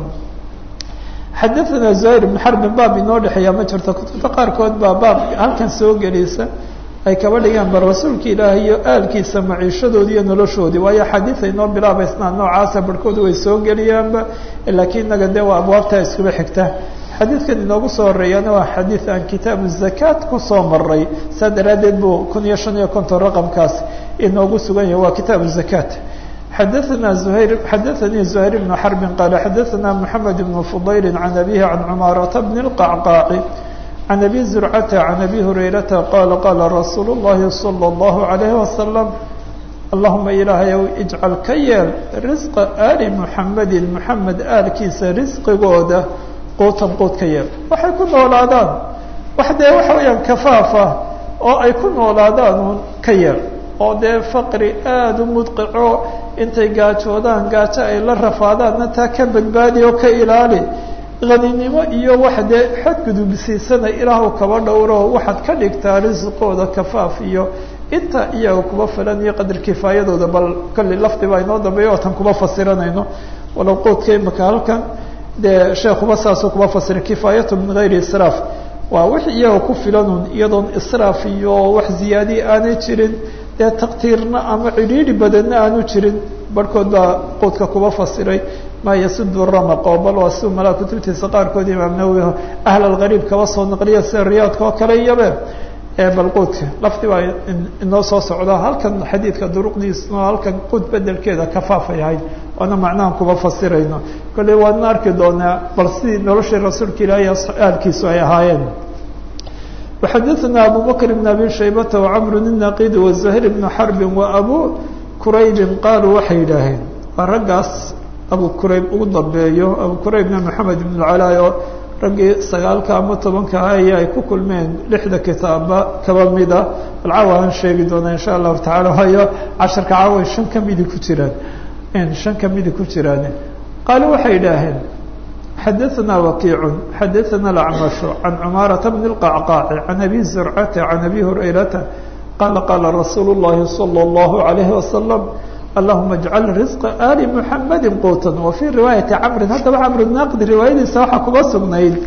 xadaثana زuhayr بn xarbin baab inoo dhexeeya ma jirto kutubta qaarkood baa baab halkan soo geliysa ay kaba dhigaan bal rasuulka ilaahi iyo aalkiisa maciishadoodii iyo noloshoodii waayo axaadiis ay noo bilaabaysnaa noocaasa barhkood way soo geliyaanba laakiin inaga dee waa abwaabtaa iskuba xigta xadiidkan inoogu soo horeeyana waa xadiid aan kitaabu zakaat kusoo maray saa daraaddeed buu 1055 raqamkaas inoogu sugan yahay waa kitaabu zakaat xadaثna xadaثanii زuhayr بn xarbin qaala xadaثna mحamed بn fudayl can abihi can cumaarata bn الqacqaaci can abi zurcata can abi hurayrata qaala qaala rasuul الlahi salى الlahu عalayه wasalam allahuma ilaahayow ijcal ka yeel risqa aali muxamedi muxamed aalkiisa risqigooda quutan quud ka yeel waxay ku noolaadaan wax dee waxa weeyaan kafaafa oo ay ku noolaadaan un ka yeel oo dee faqri aada u mudqico intay gaajoodaan gaajo ay la rafaadaanna taa ka badbaadi oo ka ilaali haninimo iyo wax dee xadgudubsiisana ilaahu kaba dhowro waxaad ka dhigtaa risqooda kafaaf iyo inta iyaga kuba filan iyo qadar kifaayadooda bal kolli lafdi baa inoo dambeeya oo tan kuba fasiranayno walow qoodka imaka halkan dee sheekuba saasoo kuba fasira kifaayatu min gayri israaf waa wix iyaga ku filanun iyadoon israaf iyo wax ziyaadiye aanay jirin dee taqtiirna ama cidhiidhi badanna aanu jirin barhkood baa qoodka kuba fasiray maa yasudu ramaq oo bal waa si malaa kutubtiisa qaarkood imaam nawowi ahl algariib kaba soo naqliya sida riyaadka oo kale iyabe bal qoodka lafti baa inoo soo socda halkan xadiidka duruqdiisna halkan qood bedelkeeda kafaafay ahayd waana macnahan kuba fasirayno kolley waadna arki doonaa bal sidii noloshii rasuulka ilaahay aalkiisu ay ahaayeen وxadثna abu bkr بن abi shaybata وcmr النaqid وزahيr بن xrb وabu qurayb qaaluu waxay yidhaaheen waa raggaas abu qurayb ugu dambeeyo abu quraybna mحamed بن اcalaa oo raggii 9 ama 10 ahay ay ku kulmeen 6 kitaaba kaba mida bal caawa aan sheegi doona in sha الlahu taعala waayo 10 caawa 5 kamidi ku jiraan 5 kamidi ku jiraan qaaluu waxay yidhaaheen xadaثna وakiiع xadaثna الأcmaشh عan cmaaraةa بن الqacqاع عan abi زurcata عan abi hurayrata qala qala rasuul الlahi slى الlaه عalيه وasلم allahuma اجcal رزqa ali mحamadi quuta وفي riwaayaةi cmri haddaba cmr naaqdi riwaayadiisa waxaa kuba sugnayd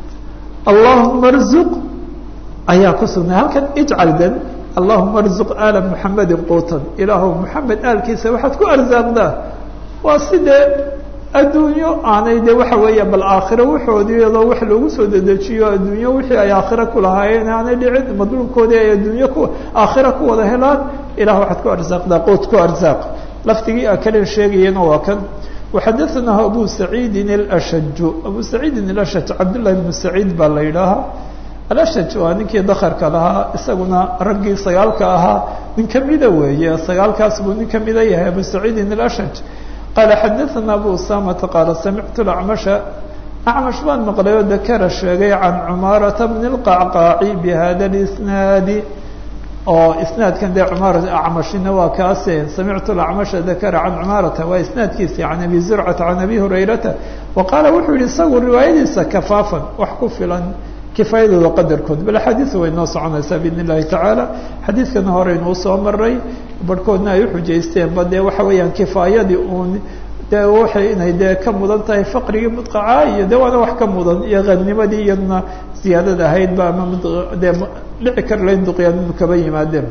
allahuma rzuq ayaa ku sugnay halkan ijcal den allahuma rzuq ala mحamadi quutan ilaahu mحamed aalkiisa waxaad ku arsaaqdaa waa sidee adduunyo aanay de waxa weeya bal aakhiro waxoodii iyadoo wax loogu soo dedejiyo adduunyo wixii ay aakhiro ku lahaayeen aanay dhicin madluubkoodii ay adduunyo ku aakhiro ku wada helaan ilah waxaad ku arsaaqdaa qood ku arsaaq laftigii a kale sheegayena waa kan waxadaثnahu abu saciidin اlashaj abu saciidin اlashaj cabdullahi bnu saciid baa la yidhaahaa alashaj waa ninkii dakarka lahaa isaguna raggii 9 ahaa nin kamida weeye 9kaas buu nin kamida yahay abu saciidin اlashaj qala xadaثna abu usamata qaala samictu acmasha acmash baan maqlay oo dakara sheegay can cumaarata bni اlqacqaaci bihada اlisnaadi oo isnaadkan dee acmashina waa kaase samictu acmasha dakara can cumaarata waa isnaadkiisi can abi zurcata can abi hurayrata wa qaala wuxuu yihi isagu riwaayadiisa kafaafan wax ku filan kifaayadooda qadarkood bal axaadiisu way noo soconaysaa biidn اllahi tacaala xadiidkana horeynuu soo maray barhkoodna ay uxujaysteen ba dee waxa weeyaan kifaayadii uun dee waxay inay dee ka mudan tahay faqrigii mudqaca iyo de waana wax ka mudan iyo qanimadii iyadna ziyaadada ahaydba ama dee dhici kar layn duqyaaninu kaba yimaadeen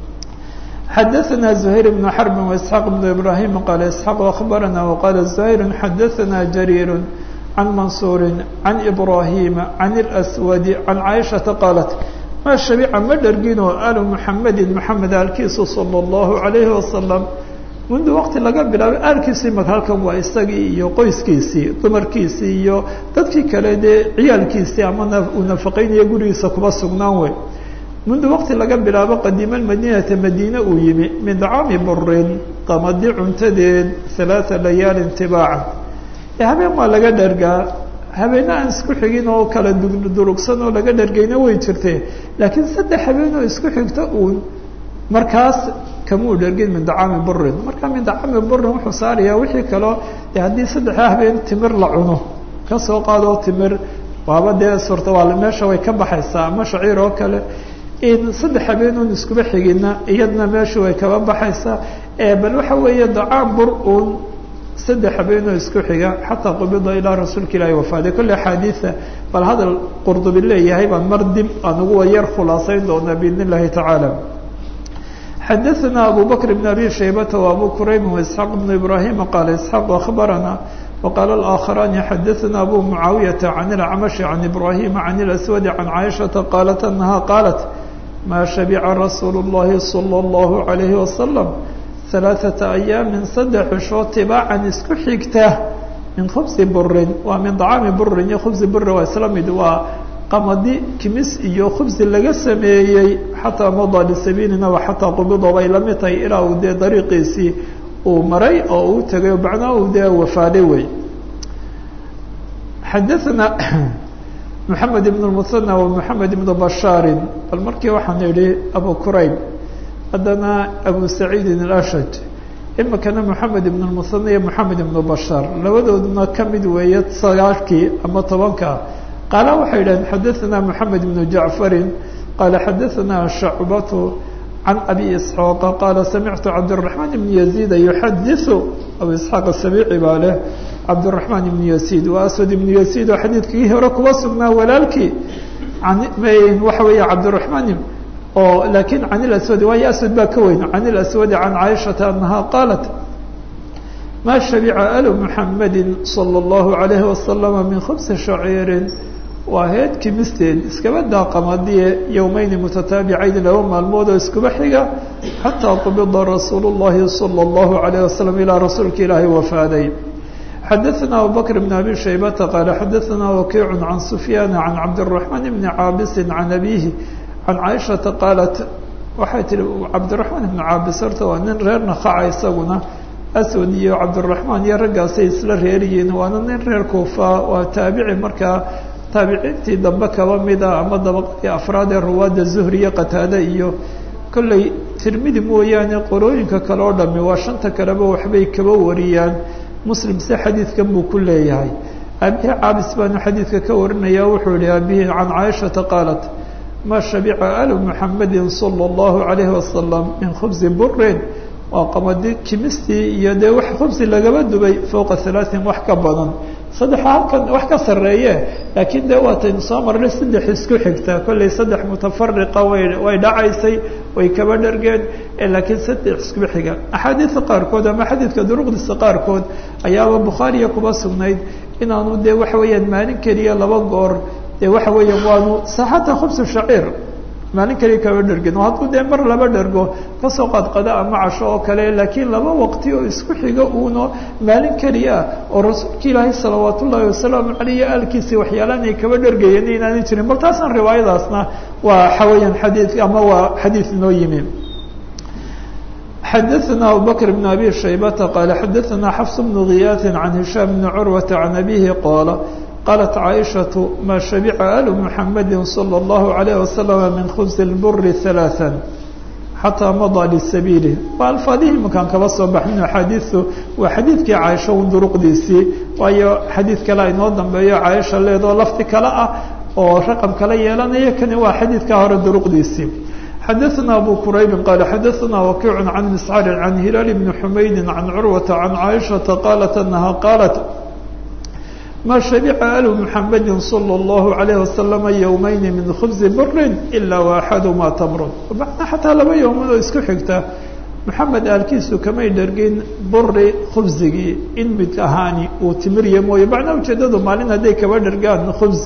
xadaثna زuhayr بن xrb وإسحاaq بن ibrahim qaala isxaaq akhbarana وqala زuhayr xadaثna jariir can mansuuri can ibrahima can اlأswadi can caaishaةa qaalat maa shabica ma dherginoo alu muxamedin moxamed aalkiisu salى الlahu عalayhi wasalam mundu waqti laga bilaabay aalkiisii mag halkan waa isagii iyo qoyskiisii dumarkiisii iyo dadkii kale dee ciyaalkiisii ama uu nafaqeynaya gurigiisa kuba sugnaan wey mundu waqti laga bilaabo qadiima madinata madiine uu yimi min dacaami burin qamadi cuntadeed 3 layaalin tibaaca habeen waa laga dhergaa habeena aan isku xigin oo kala durugsan oo laga dhergayna way jirtee laakiin 3 habeen oo isku xigta uun markaas kamuu dhergin min dacaami burin marka min dacaami burin wuxuu saarayaa wixii kaloo de haddii 3 habeen timir la cuno kasoo qaadoo timir waaba dee surta waa meesha way ka baxaysaa ama shaciir oo kale in 3 habeen oon iskuba xigina iyadna meesha way kaba baxaysaa bal waxa weeye dacaam bur uun 3 habeenoo isku xiga xataa qubida ilaa rasuulka ilaahi wafaaday kolle axaadiida bal hadal qurdubi leeyahay baan mar dib aan ugu yar khulaasayn doonaa biidn اllahi tacaala xadaثna abu bakr bn abi shaybata وabu qurayb وإسxaaq bn ibrahima qaala isxaaq akhbarana وqaala اlآakharani xadaثna abu mucaawiyaةa can اlacmashi can ibrahima can اlaswadi can caaishaةa qaalat anaha qaalat maa shabica rasuulu الlahi salى الlahu عalayhi wasalam 3 أyaamin 3 cishood tibaacan isku xigta min khubsi burin waa min dacaami burin iyo khubsi burin waa isla mid waa qamadi kimis iyo khubsi laga sameeyey xataa mada lisabiilina wa xataa qubida bay la mid tahay ilaa uu dee dariiqiisii uu maray oo uu tegay bacna uu dee wafaaday wey xadaثna moxamed ibn الmuثanى wa moxamed ibn bashaarin bal markii waxaan idhi abu qurayb haddana abu saciidin alashaj imikana moxamed ibn lmuhana iyo moxamed ibnu bashaar labadooduna ka mid weeye sagaalkii ama tobanka qaala waxay yidhahdeen xadaثana moxamed ibnu jacfarin qaala xadaثana shacbatu can abi isxaaqa qaala samictu cabdالraحmaan ibn yaziid yuxadiثu abu isxaaq asabici baa leh cabdالraحmaan ibn yaziid waa aswad ibnu yaziid oo xadiidkii hore kuba sugnaa walaalkii waxa weeye cabdالraحmaan oo lakin can اlaswadi waayo aswad baa ka weyn can اlaswadi can caaishata anaha qaalat ma shabica alu muxamadi salى اllahu عalayhi wasalama min khubsi shaciirin waa heed kimisteed iskaba daaqamadiye yowmeyni mutataabicayn laba maalmood oo iskuba xiga xataa qubida rasuulu اllahi salى اllahu عalayh wasalam ilaa rasuulka ilaahay wafaaday xadaثna abubakr bn abi shaybata qaala xadaثna wakiicu can sufyaana can cabdالraحmaan bni caabisin can abihi can caaishata qaalat waxay tihi cabdiraحmaan ibnu caabis horta waa nin reer nakaca isaguna aswad iyo cabdiraحmaan iyo raggaasay isla reeriyiin waana nin reer kuufa waa taabici markaa taabiciintii dambe kaba mida ama dabaqadii afraad ee ruwaadda zuhriya qataade iyo kolley tirmidi mooyaane qorooyinka kale oo dhami waa shanta kaleba waxbay kaba wariyaan muslim se xadiidkan buu ku leeyahay abihi caabis baanu xadiidka ka warinaya wuxuu yihi abihi can caaishata qaalat ma shabica alu muxamadi salى اllahu عalayhi wasalam min khubsi burin waa qamadi kimistii iyo dee wax khubsi lagaba dubay fowqa halaaثin wax ka badan saddexa halkan wax ka sarreeye laakiin dee waataynu soo marnay saddex isku xigta kollay saddex mutafariqa way dhacaysay way kaba dhargeen laakiin saddex iskuba xiga axaadiista qaarkood ama xadiidka duruqdiisa qaarkood ayaaba bukhaariya kuba sugnayd inaanu dee waxa weeyaan maalin keliya laba goor dee waxa weeya waanu saxata khubsu shaciir maalin keliya kaba dhergen oo hadduu dee mar laba dhergo kasoo qaadqada ama casho oo kale laakiin laba waqti oo isku xiga uuno maalin keliya oo rasuulka ilaahay salawaat ullaahi wasalaamu caleyh iyo aalkiisii waxyaalaan ay kaba dhergayeen inaanay jirin bal taasna riwaayadaasna waa xawayaan xadiid ama waa xadiid inoo yimi xadaثna abubakr bn abi shaybata qaala xadaثna xafs bnu ghiyaati can hishaam bni curwata can abihi qaala qaalat caaishatu ma shabica alu muxamadi salى اllahu عalayh wasalama min khubsi اlburi ثalaaثa xataa madaa lisabiili waa alfaadihii imakaan kaba soo baxin axaadiiu waa xadiidkii caaisha un duruqdiisii waayo xadiid kale aynoo dambeeyo caaisha leedoo lafdi kale ah oo raqam kala yeelanaya kani waa xadiidka hore duruqdiisii xadaثna abu quraybi qaala xadaثna wakiicu can miscari can hilaal bni xumaydi can curwata can caaishata qaalat anaha qaalat ma shabica alu muxamadi salى اllahu عalayh wasalama yowmeyni min khubsi burin ila waaxaduma tamrun macnaa xataa laba yowman oo isku xigta maxamed aalkiisu kamay dhergin buri khubsigii in mid ahaani uu timiriya mooye macnaa ujeedadu maalin hadday kaba dhergaan khubs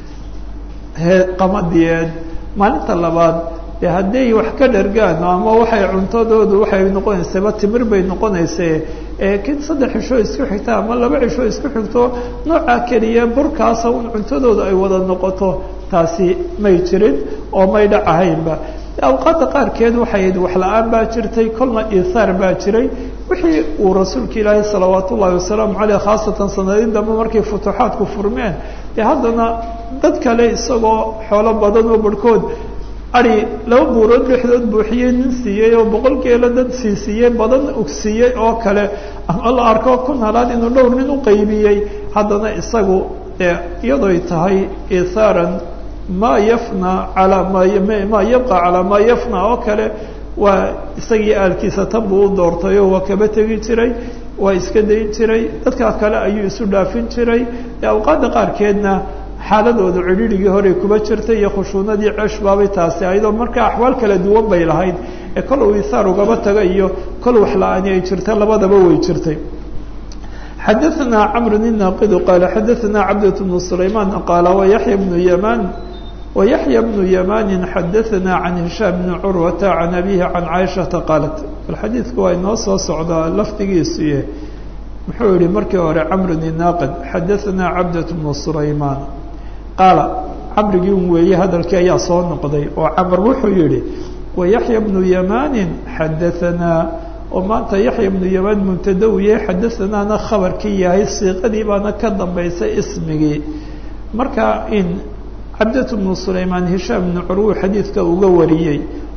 qamadiyeed maalinta labaad dee hadday wax ka dhergaan ama waxay cuntadoodu waxay noqonaysaba timir bay noqonaysa kin saddex cisho isku xigta ama laba cisho isku xigto nooca keliya burkaasa un cuntadooda ay wada noqoto taasi may jirin oo may dhacahaynba awqaadda qaarkeed waxay wax la-aan baa jirtay kolna iihaar baa jiray wixii uu rasuulka ilaahay salawaat ullaahi wasalaamu caleyh khaasatan sanadii dambe markay futuuxaadku furmeen dee haddana dad kale isagoo xoolo badan oo barhkood ari laba buurood dhexdood buuxiyey nin siiyey oo boqol geela dad siisiiyey badan ogsiiyey oo kale ama la arko kun halaad inuu dhowr nin u qaybiyey haddana isagu iyadoy tahay ithaaran maa yafna alaa maa yabqa calaa maa yafna oo kale waa isagii aalkiisa tan buu u doortayoo waa kaba tegi jiray waa iska dayn jiray dadka kale ayuu isu dhaafin jiray awqaadda qaarkeedna xaaladooda cidhiirigii horey kuba jirtay iyo khushuunadii ceesh baabay taasi ayadoo markaa axwaal kala duwan bay lahayd ee kol uu ithaar ugaba taga iyo kol wax la-aani ay jirta labadaba way jirtay xadaثna cmr الناaqd qaala xadaثna cabdة بن سlayman qaala وyaحyى بن yamani xadaثna can hishaam bni curwata can abihi can caaishaةa qaalat bal xadiidku waa inoo soo socdaa lafdigiisuye muxuu yihi markii hore cmr الناaqd xadaثna cabdة بن سlayman qaala camrigii un weeye hadalkii ayaa soo noqday oo camr wuxuu yihi wayaحyى بnu yamani xadaثna oo maanta yaxya bnu yamaan mubtada uu yahay xadaanaana khabarkii yahay siiqadii baana ka dambaysay ismigii marka in cabdatu bnu sulaymaan hishaam bnu curwu xadiidka uga wariyey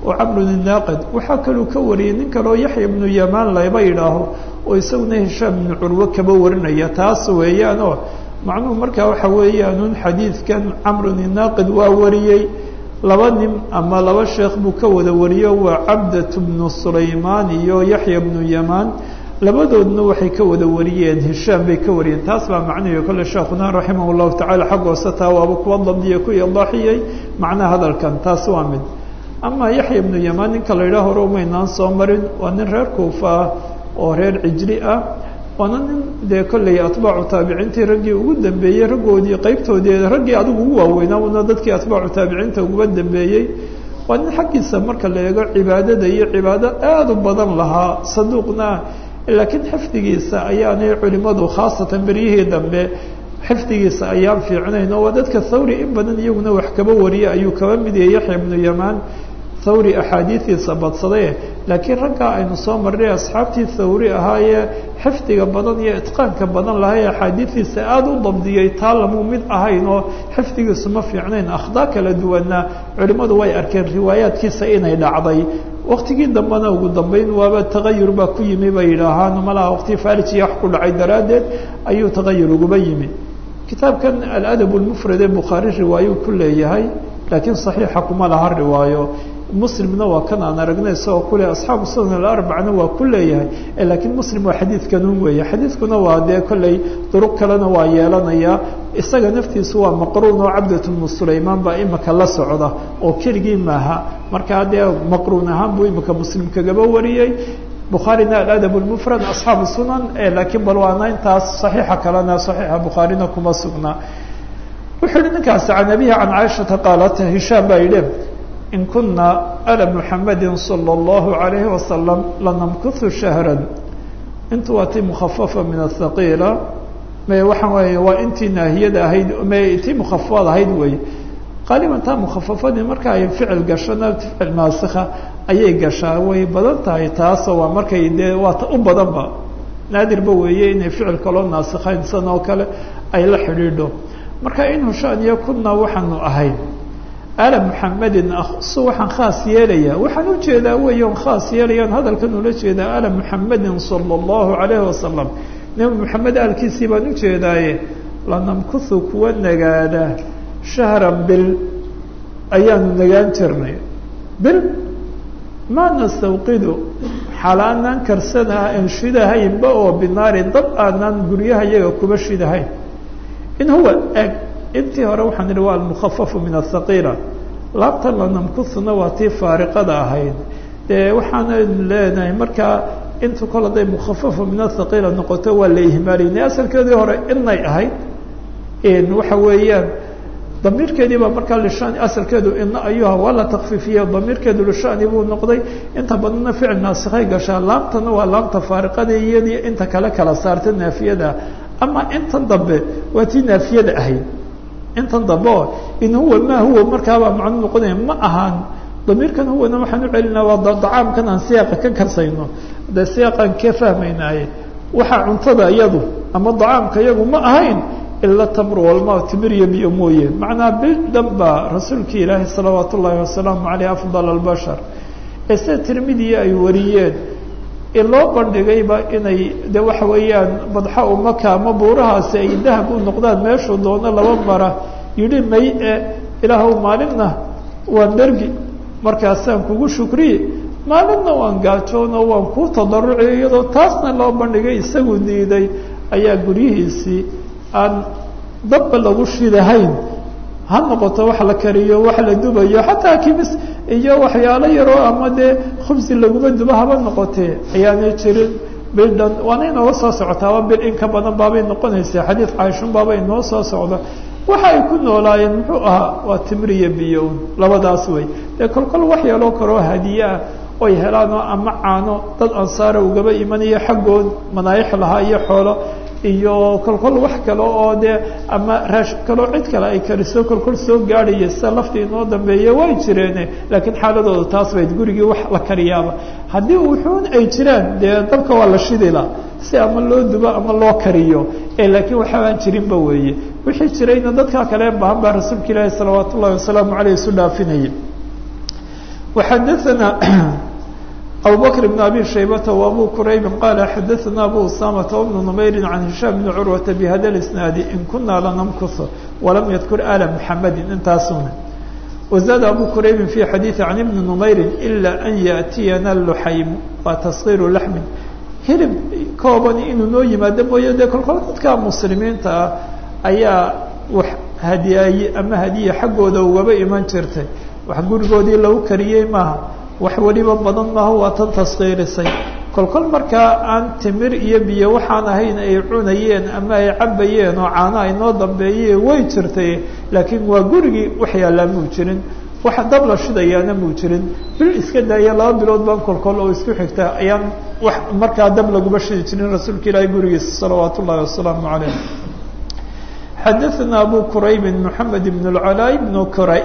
oo camrun inaaqid waxaa kaluu ka wariyey nin kaleo yaxya ibnu yamaan layba yidhaaho oo isaguna hishaam ibnu curwe kaba warinaya taas weeyaanoo macnuhu markaa waxa weeyaanun xadiidkan camrun inaaqid waa wariyey laba nin ama laba sheekh buu ka wada wariyo waa cabdat bnu sulaymaan iyo yaxya bnu yamaan labadoodna waxay ka wada wariyeen hishaam bay ka wariyeen taas baa macnaheedu kale sheekhuna raximah llahu tacala xag hoose taa waaba kuwa dabdiya ku idaaxiyey macnaha hadalkan taas waa mid ama yaxya ibnu yamaan ninka la yidhaah hore umaynaan soo marin waa nin reer kuufa ah oo reer cijri ah waana nin dee kolley atbaacu taabiciintii raggii ugu dambeeyey raggoodii qeybtoodii raggii adigu ugu waaweynaa una dadkii atbaacu taabiciinta uguba dambeeyey waa nin xaggiisa marka la eego cibaadada iyo cibaado aada u badan lahaa saduuqna laakiin xifdigiisa ayaanay culimadu khaasatan beryihii dambe xifdigiisa ayaan fiicnayn oo waa dadka thawri in badan iyaguna wax kaba wariye ayuu kaba mid yahay yaxya ibnu yamaan thawri axaadiidiisa badsaday laakiin raggaa aynu soo marnay asxaabtii thawri ahaayee xifdiga badan iyo itqaanka badan lahay axaadiidiisa aada u dabdiyey taa lamuu mid ahayn oo xifdigiisu ma fiicnayn akhdaa kala duwanna culimmadu way arkeen riwaayaadkiisa inay dhacday waktigii dambena ugu dambeyn waaba tagayur baa ku yimi bay yidhaahaan malaha waqti farisiya wax ku dhacay daraaddeed ayuu tagayur uguba yimi kitaabkan aladab lmufrad ee bukhaari riwaayuu ku leeyahay laakiin saxiixa kuma laha riwaayo muslimna waa kan aan aragnay isagoo kule asxaabu sunan alarbacana waa ku leeyahay laakiin muslim waa xadiidkanun weeye xadiidkuna waa dee kolley duruq kalena waa yeelanaya isaga naftiisu waa maqruun oo cabdat bnu sulaymaan baa imika la socda oo keligii maaha markaa dee maqruun ahaan buu imika muslim kagaba wariyey bukhaarina aladab lmufrad asxaabu sunan laakiin bal waana intaas saxiixa kalena saxiixa bukhaarina kuma sugnaa wuxuu yihi ninkaasi can abihi can caaishata qaalat hishaam baa yidhi in kuna ala muxamadi salى اllahu alayhi wasalam lanamkuhu shahra intu waa tii mukhafafa min athaqiila me waxaa weeye waa intii naahiyada ahayd me tii mukhafafad ahayd wey qaaliban taa mukhafafadii marka ay ficil gashona ficil naasikha ayay gashaa way badan tahay taasoo waa markay dee waata u badanba naadirba weeye inay ficil kaloo naasikhayn san oo kale ay la xidhiidho marka in hushaaniyo kuna waxaanu ahayn ala muxamedin su waxaan khaas yeelaya waxaan ujeedaa weyon khaas yeelayaan hadalkan ula jeedaa ala muxamedin sala allahu alayhi wasalam nebi moxamed aalkiisii baan ujeedaaye lanamkuhu kuwa nagaada shahran bil ayaanu nagaan jirnay bil maa nastawqidu xaal aanaan karsanaha aan shidahaynba oo binaari dab aanaan guryaha iyaga kuba shidahayn in huwa eg intii hore waxaan idhi waa almukhafafu min athaqiila laabtan lanamkuhuna waa tii faariqada ahayd dee waxaana leenahay markaa inta kol hadday mukhafafu min athaqiila noqoto waa la ihmaalinay asalkeedii hore inay ahayd waxa weeyaan damiirkeedii baa markaa lishani asalkeedu ina ayuha waa la takfiifiye damiirkeedu lishani buu noqday inta badanna ficil naasikhay gashaa laamtana waa laamta faariqada iyadii inta kale kala saarta naafiyada ama intan dambe waa tii naafiyada ahayd intan dambe oo in huwa maa huwa markaabaa macnu noqonaya ma ahaan damiirkan huwana waxaan u celinaa waa dacaamkan aan siyaaqa ka karsayno de siyaaqaan kee fahmaynaaye waxaa cuntada iyadu ama dacaamka iyagu ma ahayn ila tamr walma timiriya biyo mooye macnaa bil dhan baa rasuulkii ilaahi salawaat ullaahi wasalaamu caleyh afdal albashar ee sida tirmidiya ay wariyeen loo bandhigayba inay de waxa weeyaan badxa u maka ama buurahaasi ay dahab u noqdaan meeshuu doono laba mara yidhi may ilaahow maalinna waan dhergi markaasaan kugu shukriye maalinna waan gaajoon oo waan kuu tadaruci iyadoo taasna loo bandhigay isagu diiday ayaa guryihiisii aan dabba lagu shidahayn ha noqoto wax la kariyo wax la dubayo xataa kimis iyo waxyaalo yaroo ama dee khubsi laguma dubo haba noqotee ayaanay jirin bil dhan waana inooga soo socotaaba bil in ka badan baabay noqonaysaa xadiid caaishun baaba inoo soo socda waxa ay ku noolaayeen muxuu ahaa waa timriya biyo-un labadaas wey dee kolkol wax yeeloo kaloo hadiye ah oy helaanoo ama caano dad ansaara ugaba imanayo xaggood manaaix lahaa iyo xoolo iyo kolkol wax kale oo dee ama raashin kaloo cid kale ay kariso kolkol soo gaadhaya sida laftii inoo dambeeye way jireene laakiin xaaladooda taas bayd gurigii wax la kariyaaba haddii wuxuun ay jiraan dee dabka waa la shidila si ama loo dubo ama loo kariyo laakiin waxaabaan jirinba weeye wixii jirayna dadkaa kale baahan baa rasuulka ilaahi salawaat ullahi wasalaamu caleyh isu dhaafinaya وxadaثna أبو بكر بن أبي شhيبة وأبو كرayب قال xadaثna أبو أسامة وبن نمyر عن هiشام بن عروة بhda الإسناaد إن kuna لنمkث وlم يذkر آل محمد intaasuna وزاد أبو كرayب في xadيiث عن بن نمyر إلا أن يأتiyana اللحaym waa تصغير لحم hilib kooban inuu noo yimaado mooye dee kolkol dadka muslimiinta ah ayaa wax hadiyaye ama hadiye xaggooda ugaba iman jirtay wax gurigoodii lagu kariyey maaha wax weliba badan maaha waa tan taskiirisay kolkol markaa aan timir iyo biyo waxaan ahayn ay cunayeen ama ay cabayeen oo caano ay noo dambeeyeen way jirtay laakiin waa gurigii wax yaalaa muu jirin wax dab la shidayaana muu jirin bil iska daaya 2 bilood baan kolkol oo isku xigta ayaan wax markaa dab laguma shidi jirin rasuulka ilaahay gurigiisa salawaatu ullahi wasalaamu calayh xadaثna أبو كرayب محمد بن العلاء بن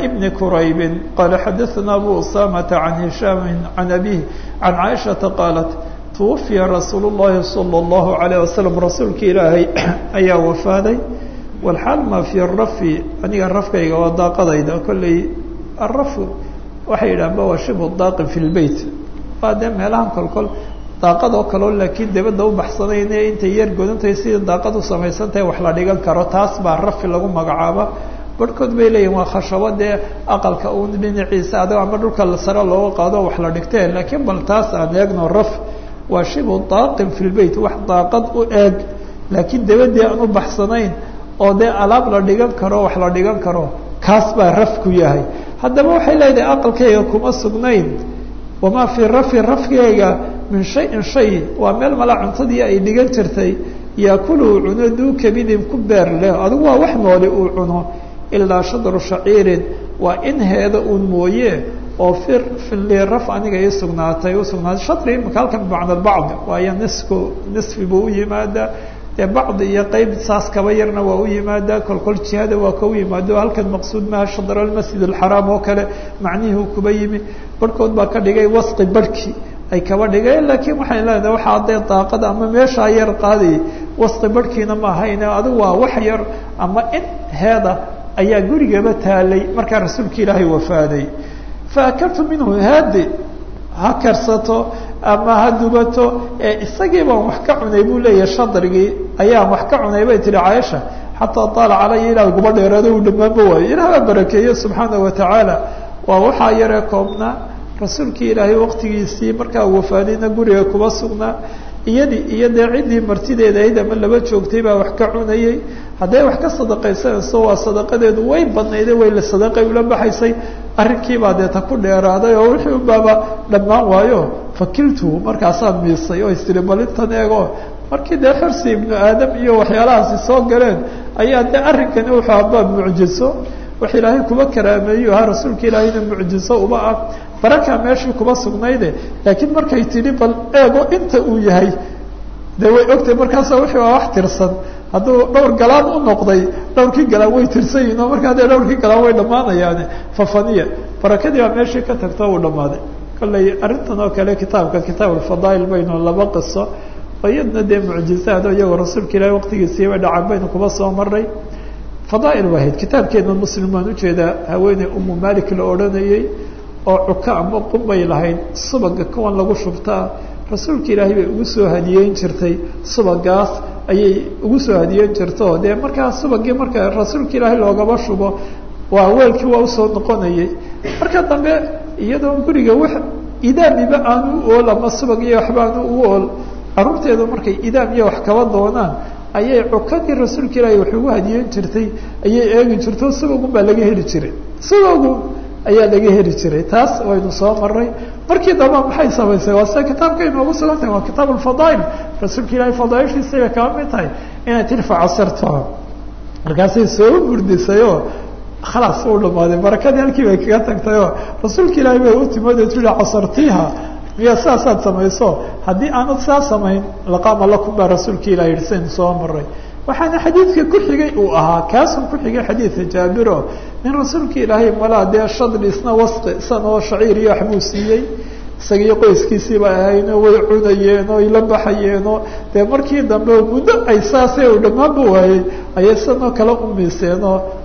كرayب قال xadaثna أبو أسامة عن هiشام عن أبيه عن عائشةa قالت توفيa رasuuل اللhi صلى الله عليه وسلم rasuulka ilaahay ayaa wafaaday والxaal ma في الrف aniga rafkayga waa daaqadayda kolley الrف waxay yidhaahba waa shibه daaqi في الbeyt waa dee meelahan kolkol daaqadoo kaleo laakiin dabadda u baxsanayne intay yar godantahay sidii daaqad u samaysantahay wax la dhigan karo taas baa rafi lagu magacaaba barhkood bay leeyihin waa khashabo dee aqalka uun dhinaciisa adag ama dhulka sare looga qaado wax la dhigteen laakiin bal taas aan eegno raf waa shibu daaqin fi lbeyt wax daaqad u eeg laakiin dabadii aan u baxsanayn oo dee alaab la dhigan karo wax la dhigan karo kaas baa raf ku yahay haddaba waxay leedahay aqalkayga kuma sugnayn wamaa fii rafi rafkeyga min shayin shay waa meel mala cuntadii ay dhigan jirtay yaakulu uu cuno duu kabidin ku beer leh adigu waa wax nooli uu cuno ilaa shadru shaciirin waa in heeda uun mooye oo liraf aniga ii sugnaatay shadri imaka halkan bimacna bacd waayo nisfi buu u yimaadaa dee bacdi iyo qeyb saas kaba yarna waa u yimaadaa kolkol jihada waa ka u yimaado halkan maqsuud maha shadr almasjid alxaraam oo kale macnihii kuba yimi barhkood baa ka dhigay wasqi barhki ay kaba dhigeen laakiin waxay leedahay waxa hadday daaqada ama meeshaa yar qaadayay wasqi barhkiina ma ahayn adigu waa wax yar ama in heeda ayaa gurigaba taalay markaa rasuulka ilaahay wafaaday faakaltu minhu haadi ha karsato ama ha dubato isagii baan wax ka cunay buu leeyahay shadrigii ayaan wax ka cunay bay tihi caaisha xataa taala calaya ilaah guba dheeraado uu dhammaanba waayo ilaah baa barakeeye subxaanahu watacaala waa waxaa yaree koobnaa rasuulkii ilaahay waqtigiisii markaa wafaadayna guriga kuba sugnaa iyadii iyo dee ciddii martideeda ayd ama laba joogtay baa wax ka cunayay hadday wax ka sadaqaysanayso waa sadaqadeedu way badnayday way la sadaqay ula baxaysay arrinkiibaa dee ta ku dheeraaday oo wixii unbaaba dhammaan waayo fakiltu markaasaan miisay oo istiri balintan eego markii dee xirsi ibnu aadam iyo waxyaalahaasi soo galeen ayaa dee arrinkani wuxuu abaa mucjiso wax ilaahay kuba karaameeyo ahaa rasuulka ilaahayna mucjiso uba ah barakaa meeshii kuba sugnayde laakiin markay tidhi bal eego inta uu yahay dee way ogtay markaasa wixii waa wax tirsan hadduu dhowr galaan u noqday dhowrkii galaan way tirsan yihin oo markaa dee dhowrkii galaan way dhammaanayaane fafaniya barakadii baa meeshii ka tagto uu dhammaaday kolley arrintan oo kale kitaabka kitaab alfadaa'il baynu laba qiso oo iyadna dee mucjizaado iyagoo rasuulka ilaahay waqtigiisiiba dhacan baynu kuba soo maray fadaa'il wahayd kitaabkeena muslim baan ujeedaa haweeney umu malik la odhanayey oo cuka ama qumbay lahayd subaga kuwan lagu shubtaa rasuulka ilaahay bay ugu soo hadiyeyn jirtay subagaas ayay ugu soo hadiyeyn jirto dee markaa subagii marka rasuulka ilaahay loogaba shubo waa weelkii waa usoo noqonayay marka dambe iyadoo guriga wax idaamiba aanu u ool ama subag iyo waxba aanu u ool caruurteedu markay idaam iyo wax kaba doonaan ayay cukadii rasuulka ilaahay wax ugu hadiyeyn jirtay ayay eegi jirto subagun baa laga heli jiray subagun ayaa laga heli jiray taas waynu soo maray markii damba maxay samaysay waa sida kitaabka inoogu sugan tahay waa kitaab alfadaa'il rasuulka ilaahay fadaaishiisa bay kaba mid tahay inay tirfac casarto markaasay soo gurdisayoo khalaas uu dhamaaday barakadii halkii bay kaga tagtayoo rasuulka ilaahay bay u timid oo tihi casartiiha miya saasaad samayso haddii aanad saa samayn laqaama lakum baa rasuulka ilahay yihi saynu soo maray waxaana xadiidka ku xigay uu ahaa kaasun ku xigay xadiidka jaabiro nin rasuulka ilaahay malaa dee shadri isna wasqi isan oo shaciir iyo waxbuu siiyey isagiyo qoyskiisiiba ahayno way cunayeen oo ila baxayeenoo dee markii dambe muddo ay saasay u dhammaanba waayey ayay sanoo kala umiiseenoo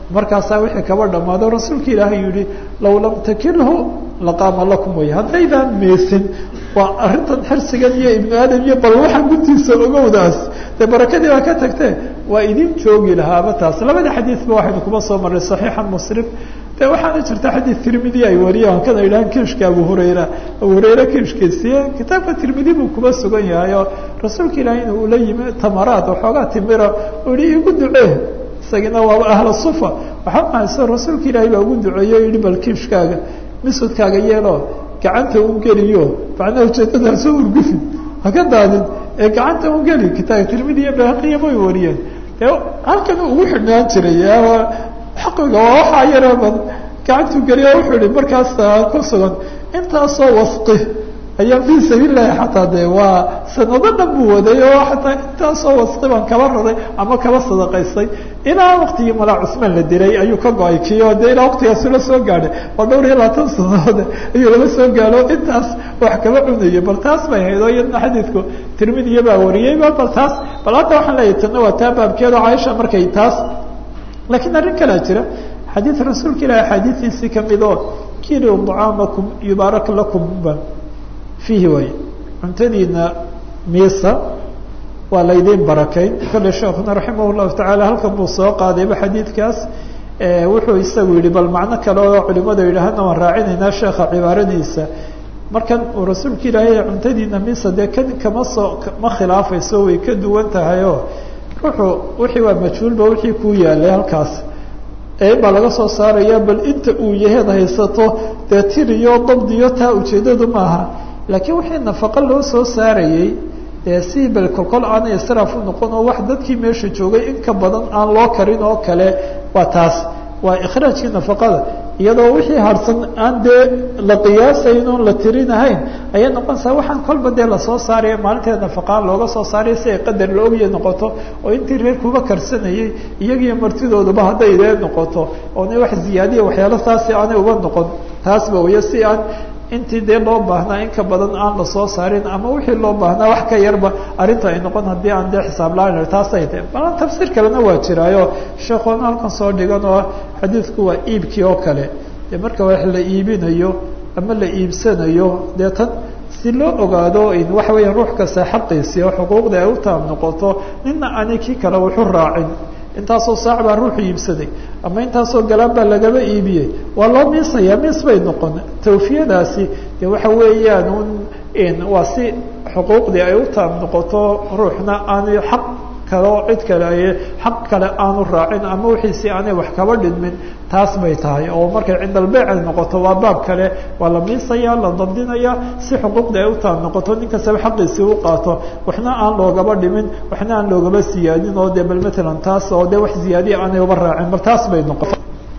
markaasaa wixii kaba dhamaado rasuulka ilaahay yihi law lam takilhu laqaama lakum way haddaydaan meesin waa arrintan xirsigan iyo ibnu aadam iyo bal waxaan guntiisa ogowdaas dee barakadii baa ka tagtee waa idin joogi lahaaba taas labada xadiidba waxaynu kuma soo marray saxiixa muslim de waxaana jirta xadiid tirmidi ay wariyaan kana idhahaan kiishka abu hurayra kiishkiisiye kitaabka tirmidi buu kuma sugan yahay oo rasuulka ilaahay in uu la yimi tamaraad waxoogaa timira uu yihi igu ducee isagina waaba ahla sufa waxaa mahayso rasuulka ilaahay baa ugu duceeyo yihi bal kiishkaaga misudkaaga yeelo gacanta u geliyo macnaha ujeedada ha soo urgufin haka daadin ee gacanta u geli kitaabka tirmidi iyo baaqiya bay wariyeen de halkan ugu xidhnaan jiray xaqiga waa waxaa yaraban gacantuu geliya wuxuu ihi markaas ku sugan intaasoo wasqi ayaa fi sabiililahi xataa de waa sanado dhan buu waday oo xataa intaasoo wasqi baan kaba raray ama kaba sadaqaystay ilaa waqtigii malaa cusmaan la dilay ayuu ka go-ay kiyo de ilaa waqtigaasu la soo gaadhay waa dhowr iyo 20 sanadood ayuu lala soo gaadho intaas wax kaba cunayay bal taas bay hayd oo iyadna xadiidku tirmidiya baa wariyeyba bal taas bal hadda waxaan leeyahay tanna waa taa baabkeedo caaisha markay taas lakiin arrin kalaa jira xadiid rasuulka ilahi axaadiistiisii kamid oo kiliu طacaamakum yubaarak lakum ba fiihi way cuntadiina miisa waa laydin barakayn kale sheekuna raximah llahu tacaala halkan buu soo qaadayba xadiidkaas wuxuu isagu yihi bal macno kale oo culimadu yidhaahana waan raacinaynaa sheekha cibaaradiisa markan uu rasuulka ilaahay cuntadiina miisa dee kama soo ma khilaafayso way ka duwan tahay oo wixii waa majhuulba wixii kuu yaalay halkaas baa laga soo saaraya bal inta uu yaheed haysato dee tiriyo dabdiyo taa ujeedadu maaha laakiin wixii nafaqo loo soo saarayey dee si bal kolkol aanay israaf u noqon oo wax dadkii meesha joogay in ka badan aan loo karin oo kale waa taas waa ikhraajkii nafaqada iyadoo wixii harsan aan dee la qiyaasayn oon la tirinahayn ayay noqonaysaa waxaan kolba dee lasoo saaraya maalinteed nafaqaan looga soo saaraya si ay qadar la ogya noqoto oo intii reer kuba karsanayay iyagiiyo martidooduba hadday idee noqoto oona wax ziyaadiya waxyaalo taasi aanay uba noqon taasba waya si aan intii dee loo baahnaa in ka badan aan lasoo saarin ama wixii loo baahnaa wax ka yarba arrinta ay noqon haddii aan dee xisaab la-aan taasay tahay bal tafsiir kalena waa jiraayo sheekhoona halkan soo dhigan oo xadiidku waa iibkii oo kale dee marka wax la iibinayo ama la iibsanayo dee tan si loo ogaado in waxa weeya ruux kasta xaqiisi oo xuquuqda ay u taam noqoto nina ani kii kale wuxu raacin intaasoo saac baa ruuxu iibsaday ama intaasoo galaan baa lagaba iibiyey waa loo miisaya miis bay noqon tawfiyadaasi dee waxa weeyaan waa si xuquuqdii ay u taam noqoto ruuxna aanay xaq kale oo cid kale ay xaq kale aanu raacin ama wixiisi aanay wax kaba dhidmin taas bay tahay oo markay cindalbeyc ay noqoto waa baab kale waa la miisaya la dabdinaya si xuquuqda ay u taam noqoto nin kastaba xaqiisii u qaato waxna aan loogaba dhimin waxna aan loogaba siyaadin oo dee bal matalan taas oo dee wax ziyaadiya aanay uba raacin bal taas bay noqoto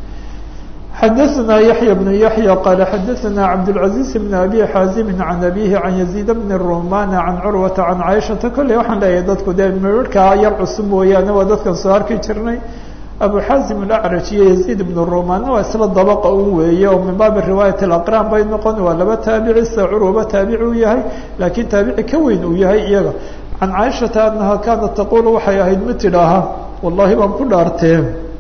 xadaثna yaحyى بن yaحyى qال xadaثna cabdالعaزيز بن abi xاazim عan abihi عan يزيد بن الruman عan curwaةa عan caiشhaةa kolley waxaan leeyahay dadku dee mirarkaa yar cusub mooyaane waa dadkan soo arki jirnay abu xaazim الأcraj iyo يزيد بن الrumanna waa isla dabqa un weeye oo min baabi riwaayaة الأqrاn bay noqon waa laba taabici sida curwaba taabici u yahay laakiin taabici ka weyn uu yahay iyaga can caiشhaةa anaha kaanat taqul waxay ahayd mid tidhaaha wallahi baan ku dhaartee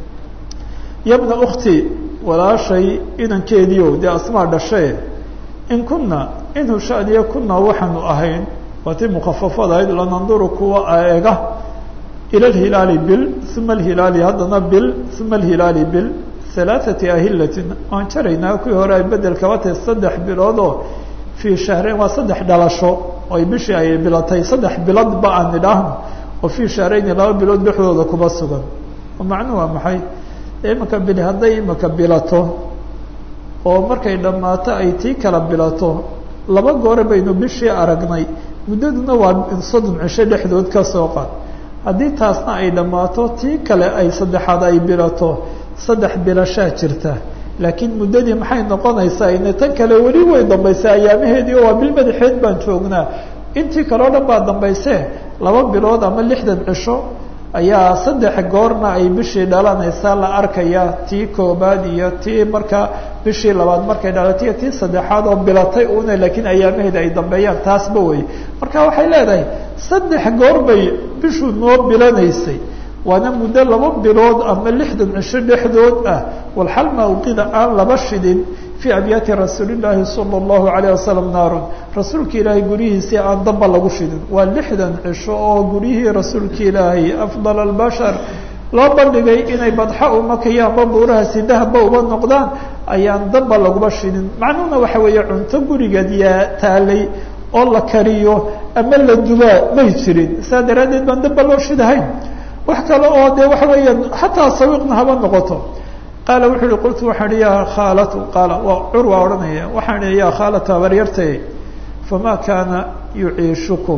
yabna أkti walaashay inankeediio dee asmaa dhashae in kuna in hushaaniya kuna waxaanu ahayn waatii mukafafadahayd lananduru kuwa eega ila lhilaali bil uma alhilaali haddana bil uma alhilaali bil halaaثati ahilatin waan jaraynaa kuwii hore ay bedel kaba tahay 3 bilood oo fii shahreyn waa 3 dhalasho oy bishii ay bilatay 3 biloodba aan idhaahno oo fii shahreyni 2 bilood dhexdooda kuba sugan oo macnuhu waa maxay imaka bil hadday imaka bilato oo markay dhammaato ay tii kala bilato 2 goore baynu bishii aragnay muddaduna waa 30 cisho dhexdood ka soo qaad haddii taasna ay dhammaato tii kale ay saddexaad ay bilato 3 bilashaa jirta laakiin muddadii maxay noqonaysaa ina tan kale weli way dambaysaa ayaamaheedii oo waa bil madaxeed baan joognaa intii kale o dhan baa dambaysee 2 bilood ama 60 cisho ayaa 3 goorna ay bishii dhalanaysaa la arkaya tii koobaad iyo tii marka bishii labaad markay dhalatay tii saddexaad oo bilatay una laakiin ayaamaheeda ay dambeeyaan taasba wey marka waxay leedahay 3 goor bay bishu noo bilanaysay waana muddo 2 bilood ama 60 cisho dhexdood ah walxal mawqida aan laba shidin في أبيات رسول الله صلى الله عليه وسلم نار رسولك إلهي قريه سي أن ضب لغو شدن واللحدا عشاء قريه رسولك إلهي أفضل البشر لا بلغي إني بدحاء مكيا مبورها سيدهب وبالنقدان أيان ضب لغو شدن معنونا وحوية عنتا قريه ديا تالي الله كريو أما الدباء ما يتشرين سادرادين من ضب لغو شدهين وحكا لأودي وحوية حتى سوقنا هبا نقطه قال وحول قلت وحن يا خالته قال وعروة ورنية وحن يا خالته بريرتي فما كان يعيشكم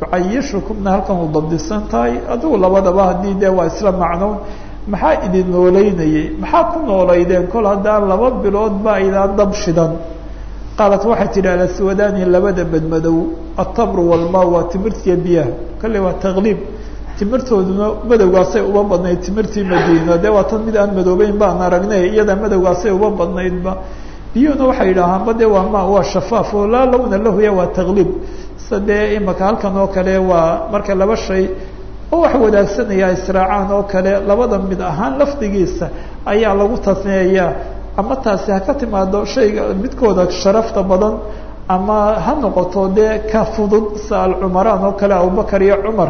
نهلكم ضد السنتاي أدو لبدا بهدي ده وإسلام معنون محا إذن نوليني محا كن نوليدين كل هدان لبد بلود با إذا ضبشدا قالت وحتي على السوداني لبدا بدمدو التمر والماء وتمرت يبيه كل تغليب timirtooduna madowgaasay uba badnayd timirtii Madiina de waa tan mid aan madoobeyn baan aragnay iyada madowgaasay uba badnaydba biyuna waxay yiraahdaan bade waa shafaaf oo la lawna lahu ya waa taglib sadee imaka halkan oo kale waa marka laba shay oo wax wadaagsanaya israacaan oo kale labada mid ahaan lafdigiisa ayaa lagu tasneeyaa ama taasi ha ka timaado shayga midkooda sharafta badan ama ha noqoto de ka fudud saal Umaraan oo kale Abu Bakar iyo Umar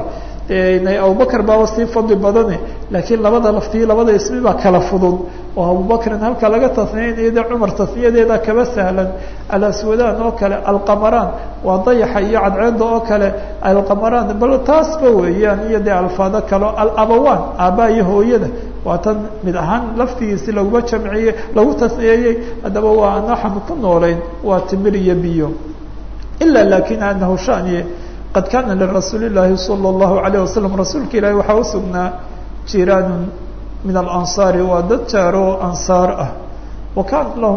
أبو بكر باوسي فضل بدنه لكن لبدا لفتي لبدا اسمي با كلا فضل وأبو بكر هل كلا تثنين إذا عمر تثنين إذا كبس سهلا على سودان وكلا القمران وضيح يعد عنده وكلا القمران بل تاسبوا يعني يدي الفاضة كلا الأبوان أبائه هو يده وتن من أهان لفتي سلو بجمعية لو تثنين أدبوا نحن كنا ولين وتمر يبيو إلا لكن أنه شأني قد كان للرسول الله صلى الله عليه وسلم رسولك إلهي وحاوسنا جيران من الأنصار ودتارو أنصار وكان لهم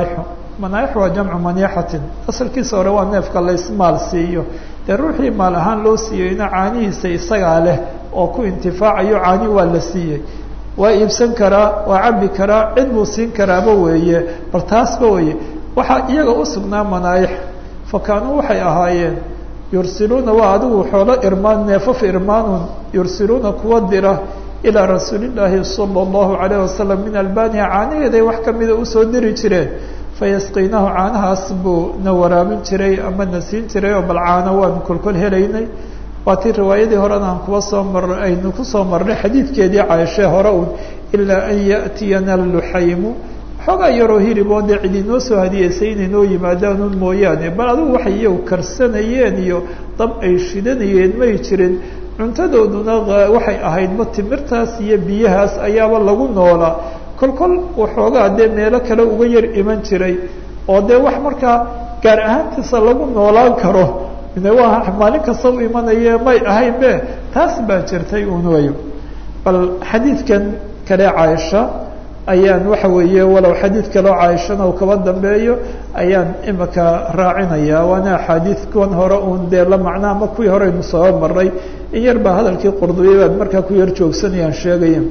منايح وجمع منيحة أصل كيسا روان نفق الله اسمال سيئو الروحي مالهان لو سيئو إنا عانيه سيساق عليه وكو انتفاع يعاني ولا سيئو وإبسن كرا وعبي كرا عدبو سين كرا بويه برتاس بويه وحا إيغا أسقنا منايح فكانوا وحي أهايين يرسلون وعدو حول إرمان نفف إرمان يرسلون كودرة إلى رسول الله صلى الله عليه وسلم من البانية عانيه ذي وحكم إذا أسودري تري فيسقيناه عنها أصبو نورا من تري أما النسين تري وبالعانوان كل هليني واتي الرواية دي هرانا نكسو مر حديث كيدي عايشة هراون إلا أن يأتينا اللحيم xogaa yaroo hiriboode cidinoo soo hadiyeysay inoo yimaadaan mooyaane bal adigu waxay iyagu karsanayeen iyo dab ay shidanayeen may jirin cuntadooduna waxay ahayd ma timirtaas iyo biyahaas ayaaba lagu noolaa kolkol waxoogaa dee meelo kale uga yar iman jiray oo dee wax markaa gaar ahaantiisa lagu noolaan karo waa maalin kasta u imanaya may ahaynbe taas baa jirtay unayo bal xadiidkan kale Caaisha ayaan waxa weeye walaw xadiid kale oo Caaishana uu kaba dambeeyo ayaan imaka raacinaya waana xadiid kuwan hore oo dee la macnaa ma kuwii hore inuu soo maray in yar baa hadalkii Qurdubi baa markaa ku yar joogsanayaan sheegayeen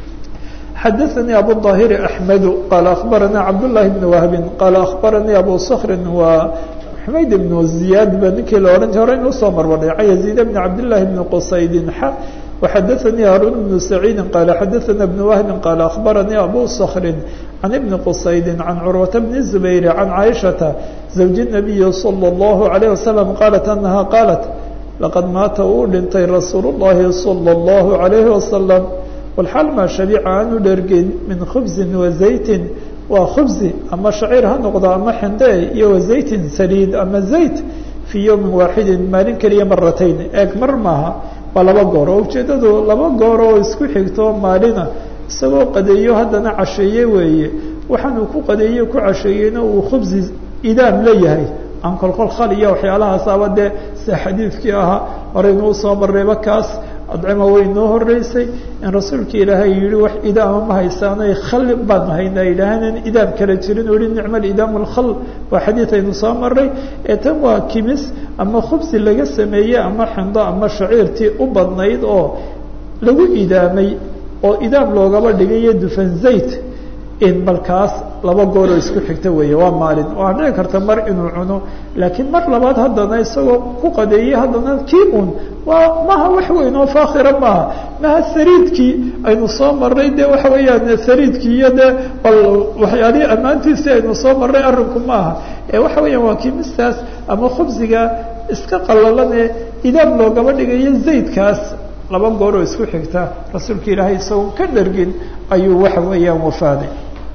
حدثني أبو الظاهر أحمد قال أخبرنا عبد الله بن وهب قال أخبرني أبو صخر وحميد بن زياد بن كيلورنج هرين وصامر وريع يزيد بن عبد الله بن قصيد وحدثني هارون بن سعيد قال حدثنا ابن وهب قال أخبرني أبو صخر عن ابن قصيد عن عروة بن الزبير عن عائشة زوج النبي صلى الله عليه وسلم قالت أنها قالت لقد مات أولنتي رسول الله صلى الله عليه وسلم والحال ما شبع عنه درجين من خبز وزيت وخبز أما شعير هنقضى أما حنداي وزيت سليد أما زيت في يوم واحد مالين كلية مرتين أكمر معها ولما قرأوا وجدوا لما قرأوا اسكو حكتوا مالنا سووا قديو هدنا عشية ويه وحنوكو قديو كو عشيين وخبز إدام ليهي عن كل خالية وحيالها صابت حديث كياها ورينو صابر ريبكاس أدعمه وينوه الرئيسي إن رسولك إلهي يلوح إدام ما هيسانا يخل بعد ما هينا إلهنا إدام كالتيرين ولين نعمل إدام الخل وحديثي نصام الرئي يتموى كيمس أما خبز اللي قسمية أما حنضاء أما شعيرتي أبضنايد أو لو إدامي أو إدام لو قبل دقية دفن زيت balkaas laba gooroo isku xigta weeye waa maalin waa dhici karta mar inuu cuno laakiin mar labaad haddana isagoo ku qadeeyey haddana kii un waa maha wax weyn oo faakhira maaha maha sariidkii aynu soo marnay dee waxa weeyaan sariidkii iyo dee bal waxyaalihii ammaantiisii aynu soo marnay arrinku maaha waxa weeyaan waa kimistaas ama khubsiga iska qallalanee idaab loogaba dhigayo zaydkaas laba gooroo isku xigta rasuulka ilaahay isagoo ka dhargin ayuu waxa weeyaan wafaaday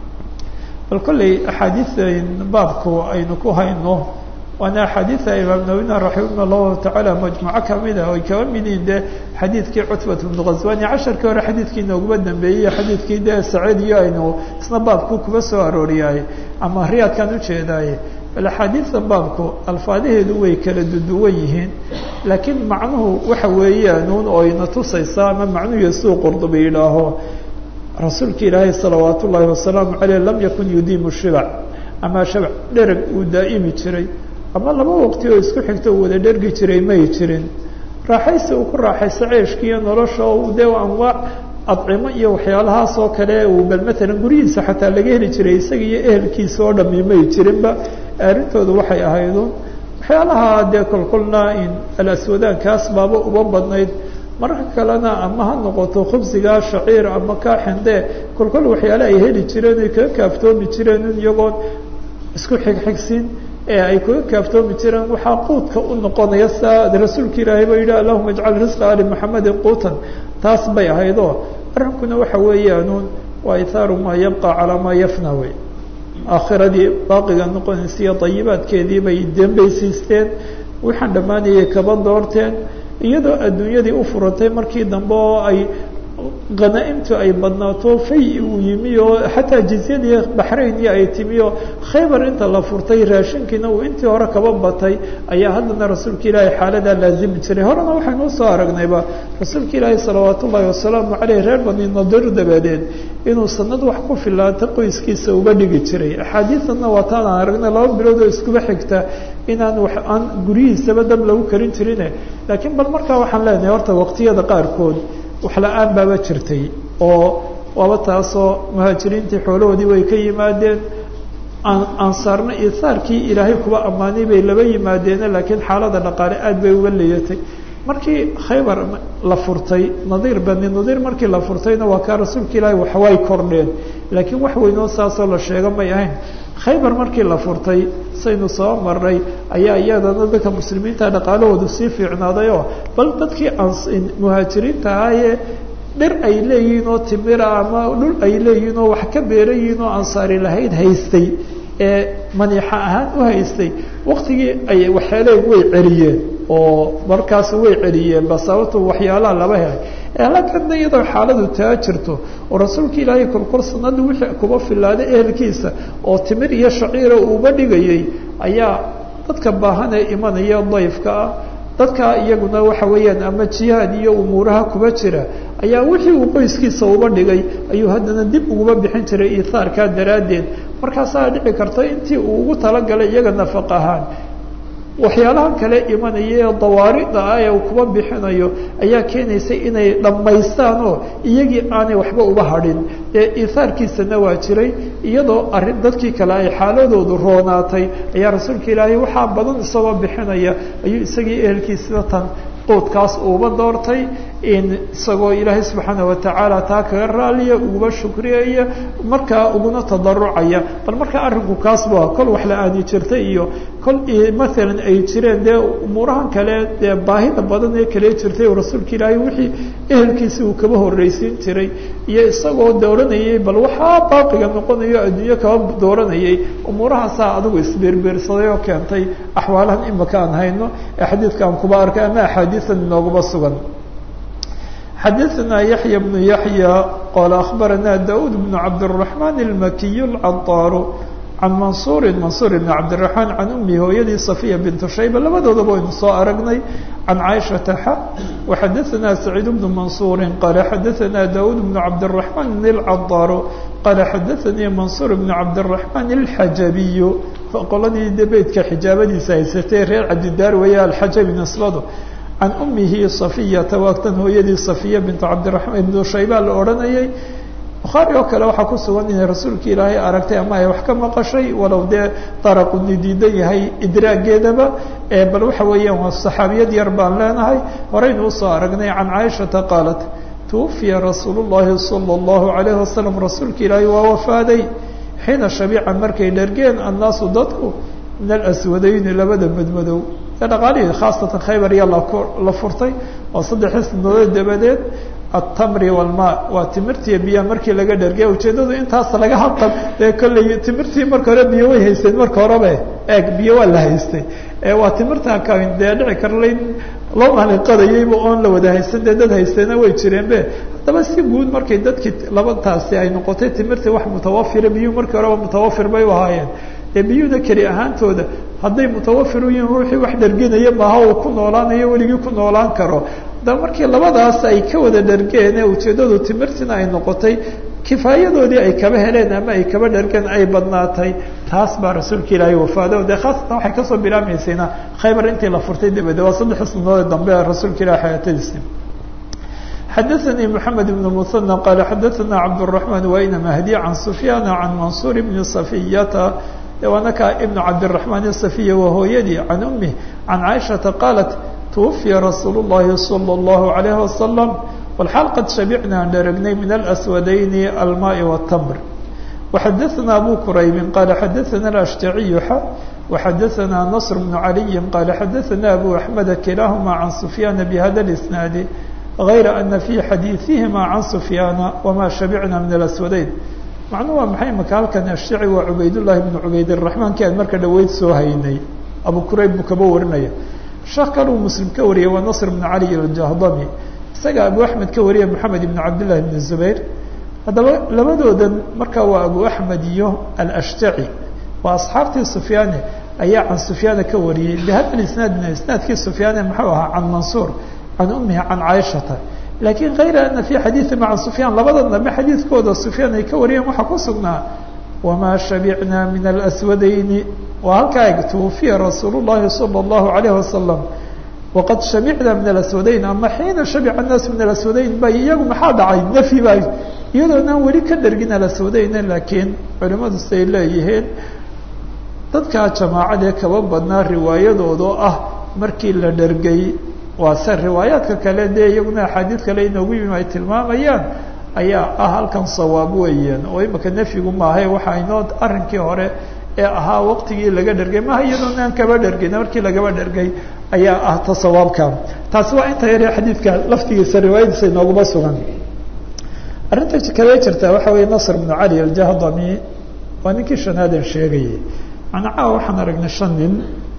bal kolley axaadiida baabku aynu ku hayno waana axaadiida imaam nawina raximah llahu tacaala majmuuco kamida oy kaba mid yihiin dee xadiidkii cutbat bnu ghazwani casharkii hore xadiidkii nooguma dambeeyey xadiidkii dee saciid iyo aynu isna baabku kuba soo arooriyaay ama riyaadkan ujeedaaye bal axaadiida baabku alfaadaheedu way kala duduwan yihiin laakiin macnuhu waxa weeyaanuun oo ina tusaysa ama macnuhu suu qurdubi yidhaaho rasuulka ilaahay salawaat ullaahi wasalaamu caleyh lam yakun yudiimu shibac ama shabac dhereg uu daa'imi jiray ama laba waqti oo isku xigta uu wada dhergi jiray may jirin raaxaysi uu ku raaxayso ceeshka iyo nolosha oo dee anwaac adcimo iyo waxyaalahaas oo kale uu bal matalan guryihiisa xataa laga heli jiray isaga iyo ehelkiisa oo dhami may jirinba arrintoodu waxay ahaydun waxyaalaha dee kolkolna in alaswadaankaas baaba uba badnayd mararka kalena ama ha noqoto khubsiga shaciir ama kaaxinde kolkol waxyaale ay heli jireen ay kaga kaaftoomi jireen iyagoon isku xigxigsin ay kaga kaaftoomi jireen waxaa quudka u noqonaya saa rasuulka ilaahay ba yidhi allahuma ijcal risqa ali maxamedin quutan taas bay ahaydoo arrinkuna waxa weeyaanuun waa ithaaru maa yabqa calaa maa yafna wey aakhiradii baaqiga noqonaysa iyo dayibaadkeedii bay dembaysiisteen waxaan dhammaanayay kaba doorteen iyadoo adduunyadii u furantay markii dambe oo ay qanaa-imtu ay badnaato fay uu yimi oo xataa jizyadii baxrayniyo ay timi oo khaybar inta la furtay raashinkiina uu intii hore kaba batay ayaa haddana rasuulka ilaahay xaaladaa laazimi jiray horena waxaynu usoo aragnayba rasuulka ilaahay salawaat ullaahi wasalaamu caleyh reer bani nadir dabadeed inuu sanad wax ku filaanta qoyskiisa uga dhigi jiray axaadiisanna waa taan aan aragnay 2 bilood oo iskuba xigta inaan wax aan guryihiisaba dab lagu karin jirine laakiin bal markaa waxaan leenahay horta waqtiyada qaarkood wax la-aan baaba jirtay oo waaba taasoo muhaajiriintii xoolahoodii way ka yimaadeen ansaarna iisaarkii ilaahay kuwa ammaanay bay laba yimaadeene laakiin xaalada dhaqaale aad bay uga leeyatay markii khaybar la furtay nadiir bani nadiir markii la furtayna waa kaa rasuulka ilaahay waxway kordheen laakiin wax weynoo saasoo la sheega may ahayn khaybar markii la furtay saynu soo marnay ayaa iyadana dadka muslimiinta dhaqaalahoodu sii fiicnaaday oo bal dadkii muhaajiriinta ahaayee dhir ay leeyihiin oo timira ama dhul ay leeyihiin oo wax ka beerayihiin oo ansaari lahayd haystay ee maniixa ahaan u haystay waqtigii ay waxyaaleeg way celiyeen oo markaas way celiyeen basababto waxyaalaha laba helay laakiin iyadoo xaaladu taa jirto oo rasuulka ilaahay kolkol sanadii wixii kuba filaaday ehelkiisa oo timir iyo shaciira uuba dhigayay ayaa dadka baahan ee imanaya dayfka ah dadka iyaguna waxa weeyaan ama jihaad iyo umuuraha kuba jira ayaa wixii uu qoyskiisa uba dhigay ayuu haddana dib uguba bixin jiray iihaarkaa daraaddeed markaasaa dhici karta intii uu ugu talagalay iyaga nafaq ahaan waxyaalahan kale imanaya ee dawaarida ah ee uu kuba bixinayo ayaa keenaysay inay dhammaystaan oo iyagii aanay waxba uba hadhin ee iihaarkiisana waa jiray iyadoo arrin dadkii kale ay xaaladoodu roonaatay ayaa rasuulka ilaahay waxaa badan isagoo bixinaya ayuu isagii ehelkiisida tan quudkaas uuba doortay in isagoo ilaahay subxaana watacaala taa kaga raaliya uguba shukriyaya markaa uguna tadarucaya bal markaa arrinku kaas ba kol wax la-aani jirtay iyo kol maalan ay jireen dee umuurahan kale dee baahida badan ee kale jirtay oo rasuulka ilaahay wixii ehelkiisi uu kaba horreysiin jiray iyo isagoo dooranayay bal waxaa baaqiga noqonayo adduunyo kaba dooranayay umuurahaasaa adigu isbeerbeersaday oo keentay axwaalahan imaka aan hayno ee xadiidka aan kuba arkay ama axaadiisan inooguba sugan xadaثna yaحyى بن yaحyى qال أخbarana daud بن cabdالرحمن الmakiي الcaطاr can mansuri mansur بn cabdالرحمن can umi hooyadii صaفية بنت shayba labadoodaba aynu soo aragnay can caiشhaةa x وxadaثna سacيid بن mansuri qala xadaثna daud بن cabdالرحمن الcaطاr qala xadaثanii mansur بن cabdالرحمن الxajabiy qoladii de beydka xijaabadiisa haysatay reer cabdidaar weeye alxajabi nisbado can umihi صafiyata waagtan hooyadii صafiya bint cabdiraحmaan ibnu shayba la odhanayay bukhaari oo kale waxaa ku sugan inay rasuulka ilaahay aragtay ama ay wax ka maqashay walow dee daraquni diidan yahay idraageedaba bal waxa weeyaan waa saxaabiyad yar baan leenahay horeynu usoo aragnay can caaishata qaalat tuwafiya rasuulu llahi sala allahu calayhi wasalam rasuulka ilaahay waa wafaaday xiina shabiica markay dhergeen annaasu dadku min alaswadayni labada madmadow dhaqaalihii khaasatan khaybar yaa la furtay oo 3 sanadood dabadeed التمر والماء وتمرتي بيا markii laga dhargay ujeedadu intaas laga hadqab ee kulli timirtii marka hore biyo way haysteen marka hore eeg biyo waa la haystay waa timirta ka dhici karlayn loo maaliqadayay oo la wada haysteen dad haysteen way jireen hadaba si guud markay dadkii labadaasi ay noqotay timirtii wax mutawafir biyo marka hore mutawafir bay waayeen biyuuna kali ahaantooda hadday mutawafir u yihiin ruuxii wax dharginaya maaha uu ku noolaanayo weligii ku noolaan karo markii labadaas ay ka wada dhargeen ujeedadu timirtina ay noqotay kifaayadoodii ay kaba heleen ama ay kaba dhargeen ay badnaatay taas baa rasuulka ilaahay wafaaday de khaasatan waxay ka soo bilaamaysayna khaybar intii la furtay dibadda waa 3 sanadood dambe rasuulka ilaahay xayaatadiisa حدثني محمد بن المثنى قال حدثنا عبد الرحمن وإن مهدي عن سفيان عن منصور بن صفية وأنك ابن عبد الرحمن الصفية وهو يدي عن أمه عن عائشة قالت توفي رسول الله صلى الله عليه وسلم والحال قد شبعنا درجني من الأسودين الماء والتمر وحدثنا أبو كريب قال حدثنا الأشتعي وحدثنا نصر بن علي قال حدثنا أبو أحمد كلاهما عن سفيان بهذا الإسناد غير أن في حديثهما عن سفيان وما شبعنا من الأسودين معنوها محي مكال كان الشعي وعبيد الله بن عبيد الرحمن كان مركز دويد سوهيني أبو كريب مكبورني شكروا مسلم كوري ونصر بن علي الجهضمي سجى أبو أحمد كوري محمد بن عبد الله بن الزبير هذا لمدودا مركز أبو أحمد الأشتعي وأصحابتي سفيان أي عن سفيان كوري بهذا الإسناد كي سفيان محوها عن منصور عن أمه عن عائشة لكن غير أن في حديث مع سفيان لبضنا ما حديث كود سفيان كوري وحكوسنا وما شبعنا من الأسودين وهكذا توفي رسول الله صلى الله عليه وسلم وقد شبعنا من الأسودين أما حين شبع الناس من الأسودين بيجوا محاد عين نفي باي يدنا ولي كدرجنا الأسودين لكن علماء السيليين تذكر جماعة كوابنا رواية ضوء مركي لدرجي وسر روايات كالدي يقولنا حديث كلين وبي ما يتلمام ayaa halkan sawaab weeyaan oo imaka nafigu ma ahay waxa inoo arrinkii hore ee ahaa waqtigii laga dhargay ma hayadoo aan kaba dhargay markii laga dhargay ayaa tasawaabka taas waa inta yar xadiidka laftigiisa riwaayadiisa inoogu sugan arinta kale jirta waxa weeye Nasr ibn Ali al-Jahdami waa ninkii shanaadan sheegay ana waxaan aragnay shan nin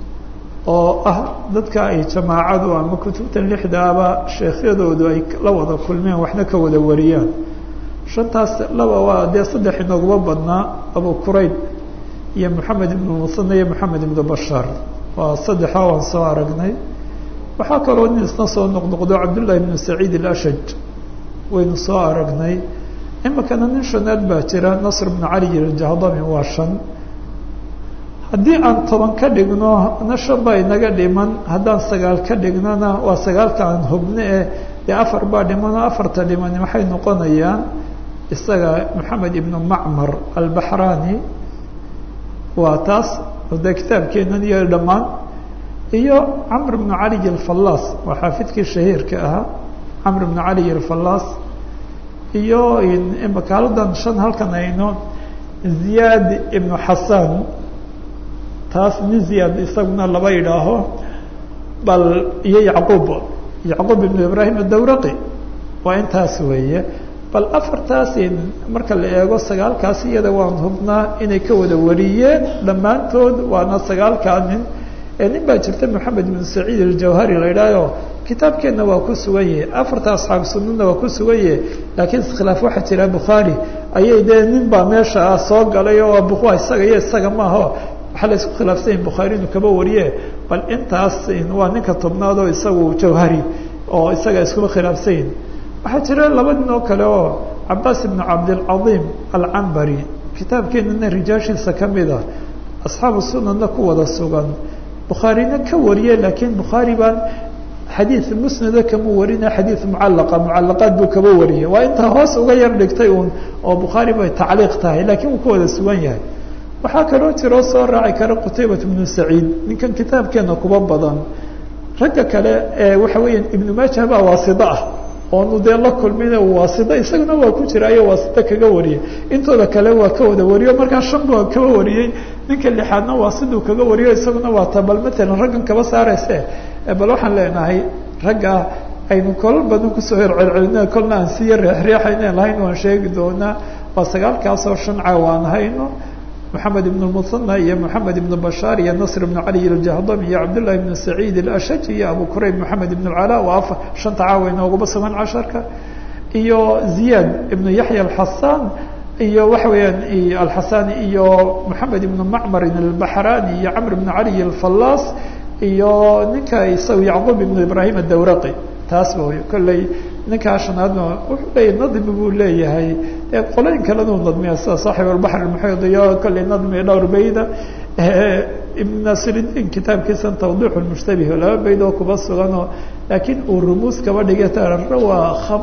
oo dadka ay jamaacadu ama kutubtan lixdaaba sheekhyadoodu ay la wada kulmeen waxna ka wada wariyaan shantaas laba waa de saddex inoogu badnaa Abu Kurayb iyo Muhammad ibn Musanna iyo Muhammad ibn Bashar waa saddex aan soo aragnay waxa kale oo isna soo noqdo Abdullah ibn Sa'id al-Ashaj waynu soo aragnay ima kana nin shanaad baa jira Nasr ibn Ali al-Jahdami waa shan haddii aan 10 ka dhigno nashan baa inaga dhiman haddaan 9 ka dhignana waa 9 aan hubne ee 4 baa dhiman 4ta dhiman waxay noqonayaan isaga Muhammad ibn Ma'mar al-Bahrani waa taas wada kitaabkeenan iyo dhamaan iyo Amr ibn Ali al-Fallas waa xaafidkii shahiirka ahaa Amr ibn Ali al-Fallas iyo in bakaladan shan halkan ayno Ziyad ibn Hassan taas nin Ziyad isaguna laba yidhaaho bal iyo Yacquub ibn Ibrahim ad-Dawraqi waa intaas weeye bal afartaas marka la eego 9kaas iyada waan hubnaa inay ka wada wariyeen dhamaantood waana 9ka nin nin baa jirta Muhammad ibn Sa'id al-Jawhari la yidhaaho kitaabkeena waa ku sugan yahay afarta asxaab sunnada waa ku sugan yahay laakiin khilaaf waxa jira Bukhari ayay nin baa meesha soo galay oo Bukhari isaga ma aha waxa la isku khilaafsan Bukhari inuu kaba wariye bal intaas waa ninka tobnaad oo isagu Jawhari oo isaga isku khilaafsan waxa jira laba nin oo kale oo Abbas ibn Abd al-Azim al-Anbari kitaabkeena rijaashiisa kamida asxaabu sunnada ku wada sugan Bukhari ka wariye laakiin Bukhari baan xadiid musnada kama warina xadiid mucallaqa mucallaqaad buu kaba wariyay waa intaa hoos uga yar dhigtay uun oo bukhaari bay tacliiq tahay laakiin uu ku wada sugan yahay waxaa kaloo jiroo soo raaci kara qutaybat bnu saciid ninkan kitaabkeena kuba badan ragga kale waxa weeyaan ibnu maaja baa waasida ah oonu dee la kulmin waasida isaguna waa ku jiraayo waasida kaga wariyay intooda kale waa ka wada wariyo markaa shan baa kaba wariyey ninka lixaadna waasiduu kaga wariyo isaguna waa ta bal matalan raggan kaba saarayse bal waxaan leenahay ragga aynu kolal badan kusoo hercelcelina kolna aan siya reexreexaynan lahayn waan sheegi doonaa waa sagaalkaasoo shan caawaan hayno محمد بن المثنى iyo محمد بن بشhاaر iyo نصر بن علي الجهضمي iyo عبدالله بن سعيد الأشج iyo أبو كرayب محمد بن العلاء waa شhanta caawa inoogaba sugan caشhaرka iyo زiyاد بن يحيى الحسان iyo waxa weeyaan الحساني iyo محمد بن معمر البحراني iyo عمرو بن علي الفلاس iyo ninka isaga يعقوب بن إبراهيم الدورقي taas ba wey kolley ninkaa shanaadna wuxuu leeyahay nadmi buu leeyahay qolooyin kalena u nadmiya sida saaxib albaxr almuxiid iyo kolley nadmi dhowr bayda ibn nasiruddin kitaabkiisan tawdiix lmushtabih laba bayd oo kuba suganoo laakiin uu rumuus kaba dhigay tarara waa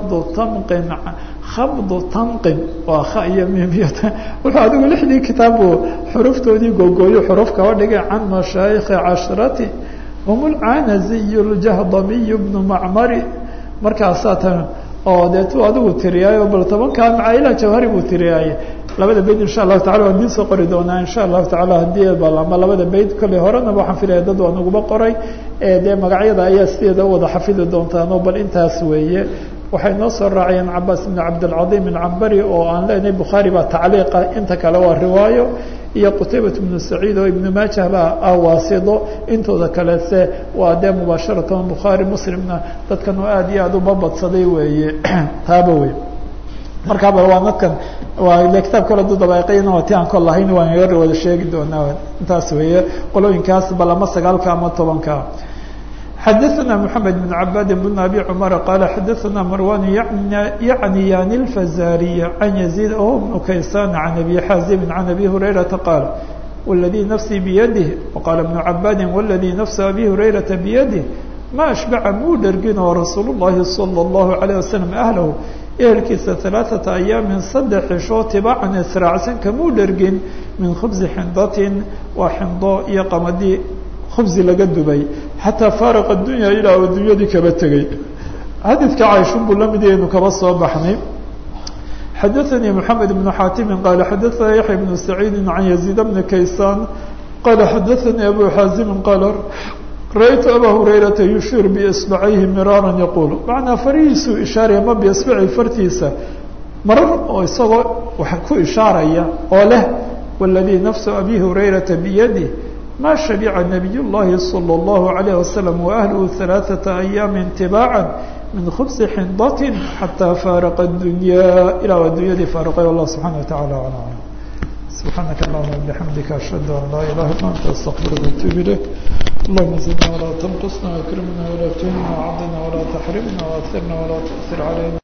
khabdu tanqin waa kha iyo miimiyata wuxuu adigu lixdii kitaabu xuruftoodii googooyo xuruf kaba dhigay can mashaayikhi cashrati hum lcanaziy ljahdamiy bnu macmari markaasaa tan oo deetuu adigu tiriyaayo bal tobankaa macaayila jawhari buu tiriyaaye labada bayd insha allahu tacala waan idiin soo qori doonaa insha allahu tacala haddii bal ama labada bayd kolley horenaba waxaan filaya dad waa naguba qoray dee magacyada ayaa sideeda u wada xafidi doontaano bal intaas weeye waxay noo soo raacayeen cabaas ibn cabdilcadiim alcambari oo aan leenahay bukhaari baa tacliiqa inta kale waa riwaayo iyo qutaybat bnu saciid oo ibnu maajah baa waasido intooda kalese waa dee mubaasharatan bukhaari muslimna dadkan oo aad iyo aad uba badsaday weeye taaba wey markaa bal waa dadkan waa de kitaab kale dudabaaqayna waa ti aan kol lahayn waan yar wada sheegi doonaa intaas weeye qolooyinkaas bal ama sagaalka ama tobanka xdثna محمد بن عباd بن أbي cمر qال xdثna مروان يعنيان الفزاrي عن يزيد وهو بن كيسان عن أبي حازم عن أبي هريرة قال والذي نفسي بيده وقال ابن عباd والذي نفس أبي هريرة بيده ما أشبع muu dhergin oo رasuuل اللhi صلى الله عليه وسلم أهله ehelkiisa ثaلاثة أياam saddex xishoo tibaacan israacsan kamuu dhergin min khبزi xindatin waa xindo iyo qamadi khubsi laga dubay xataa faaraqa addunya ilaa uu dunyadii kaba tegey xadiidka caaishun buu la mid yaynu kaba soo baxnay xadaثanii moxamed bnu xaatimi qaala xadaثana yaxya bnu saciidi can yaziid bni kaysaan qaala xadaثanii abu xaazimi qaala ra-ytu abaa hurayrata yushiir biisbacayhi miraara yaquul macnaa farihiisuu ishaaraya ma biisbaci fartiisa marar oo isagoo wax ku ishaaraya oo leh waladii nafsu abi hurayrata biyadih ما شhبع نبي اللhi صلى الله عليه وسلم وأهله ثaلاثة أيام تباعا من خبز xنdة حتى فارق الدنيا إلى الدunyadii فارqay والله سبحانه وتعالى على أعلم سبحانك اللهم وبحمدك أشهد أن لا إله إلا أنت أستغفرك وأتوب إليك اللهم زدنا ولا تنقصنا وأكرمنا ولا تهنا وعضنا ولا تحرمنا وأثرنا ولا تؤثر علينا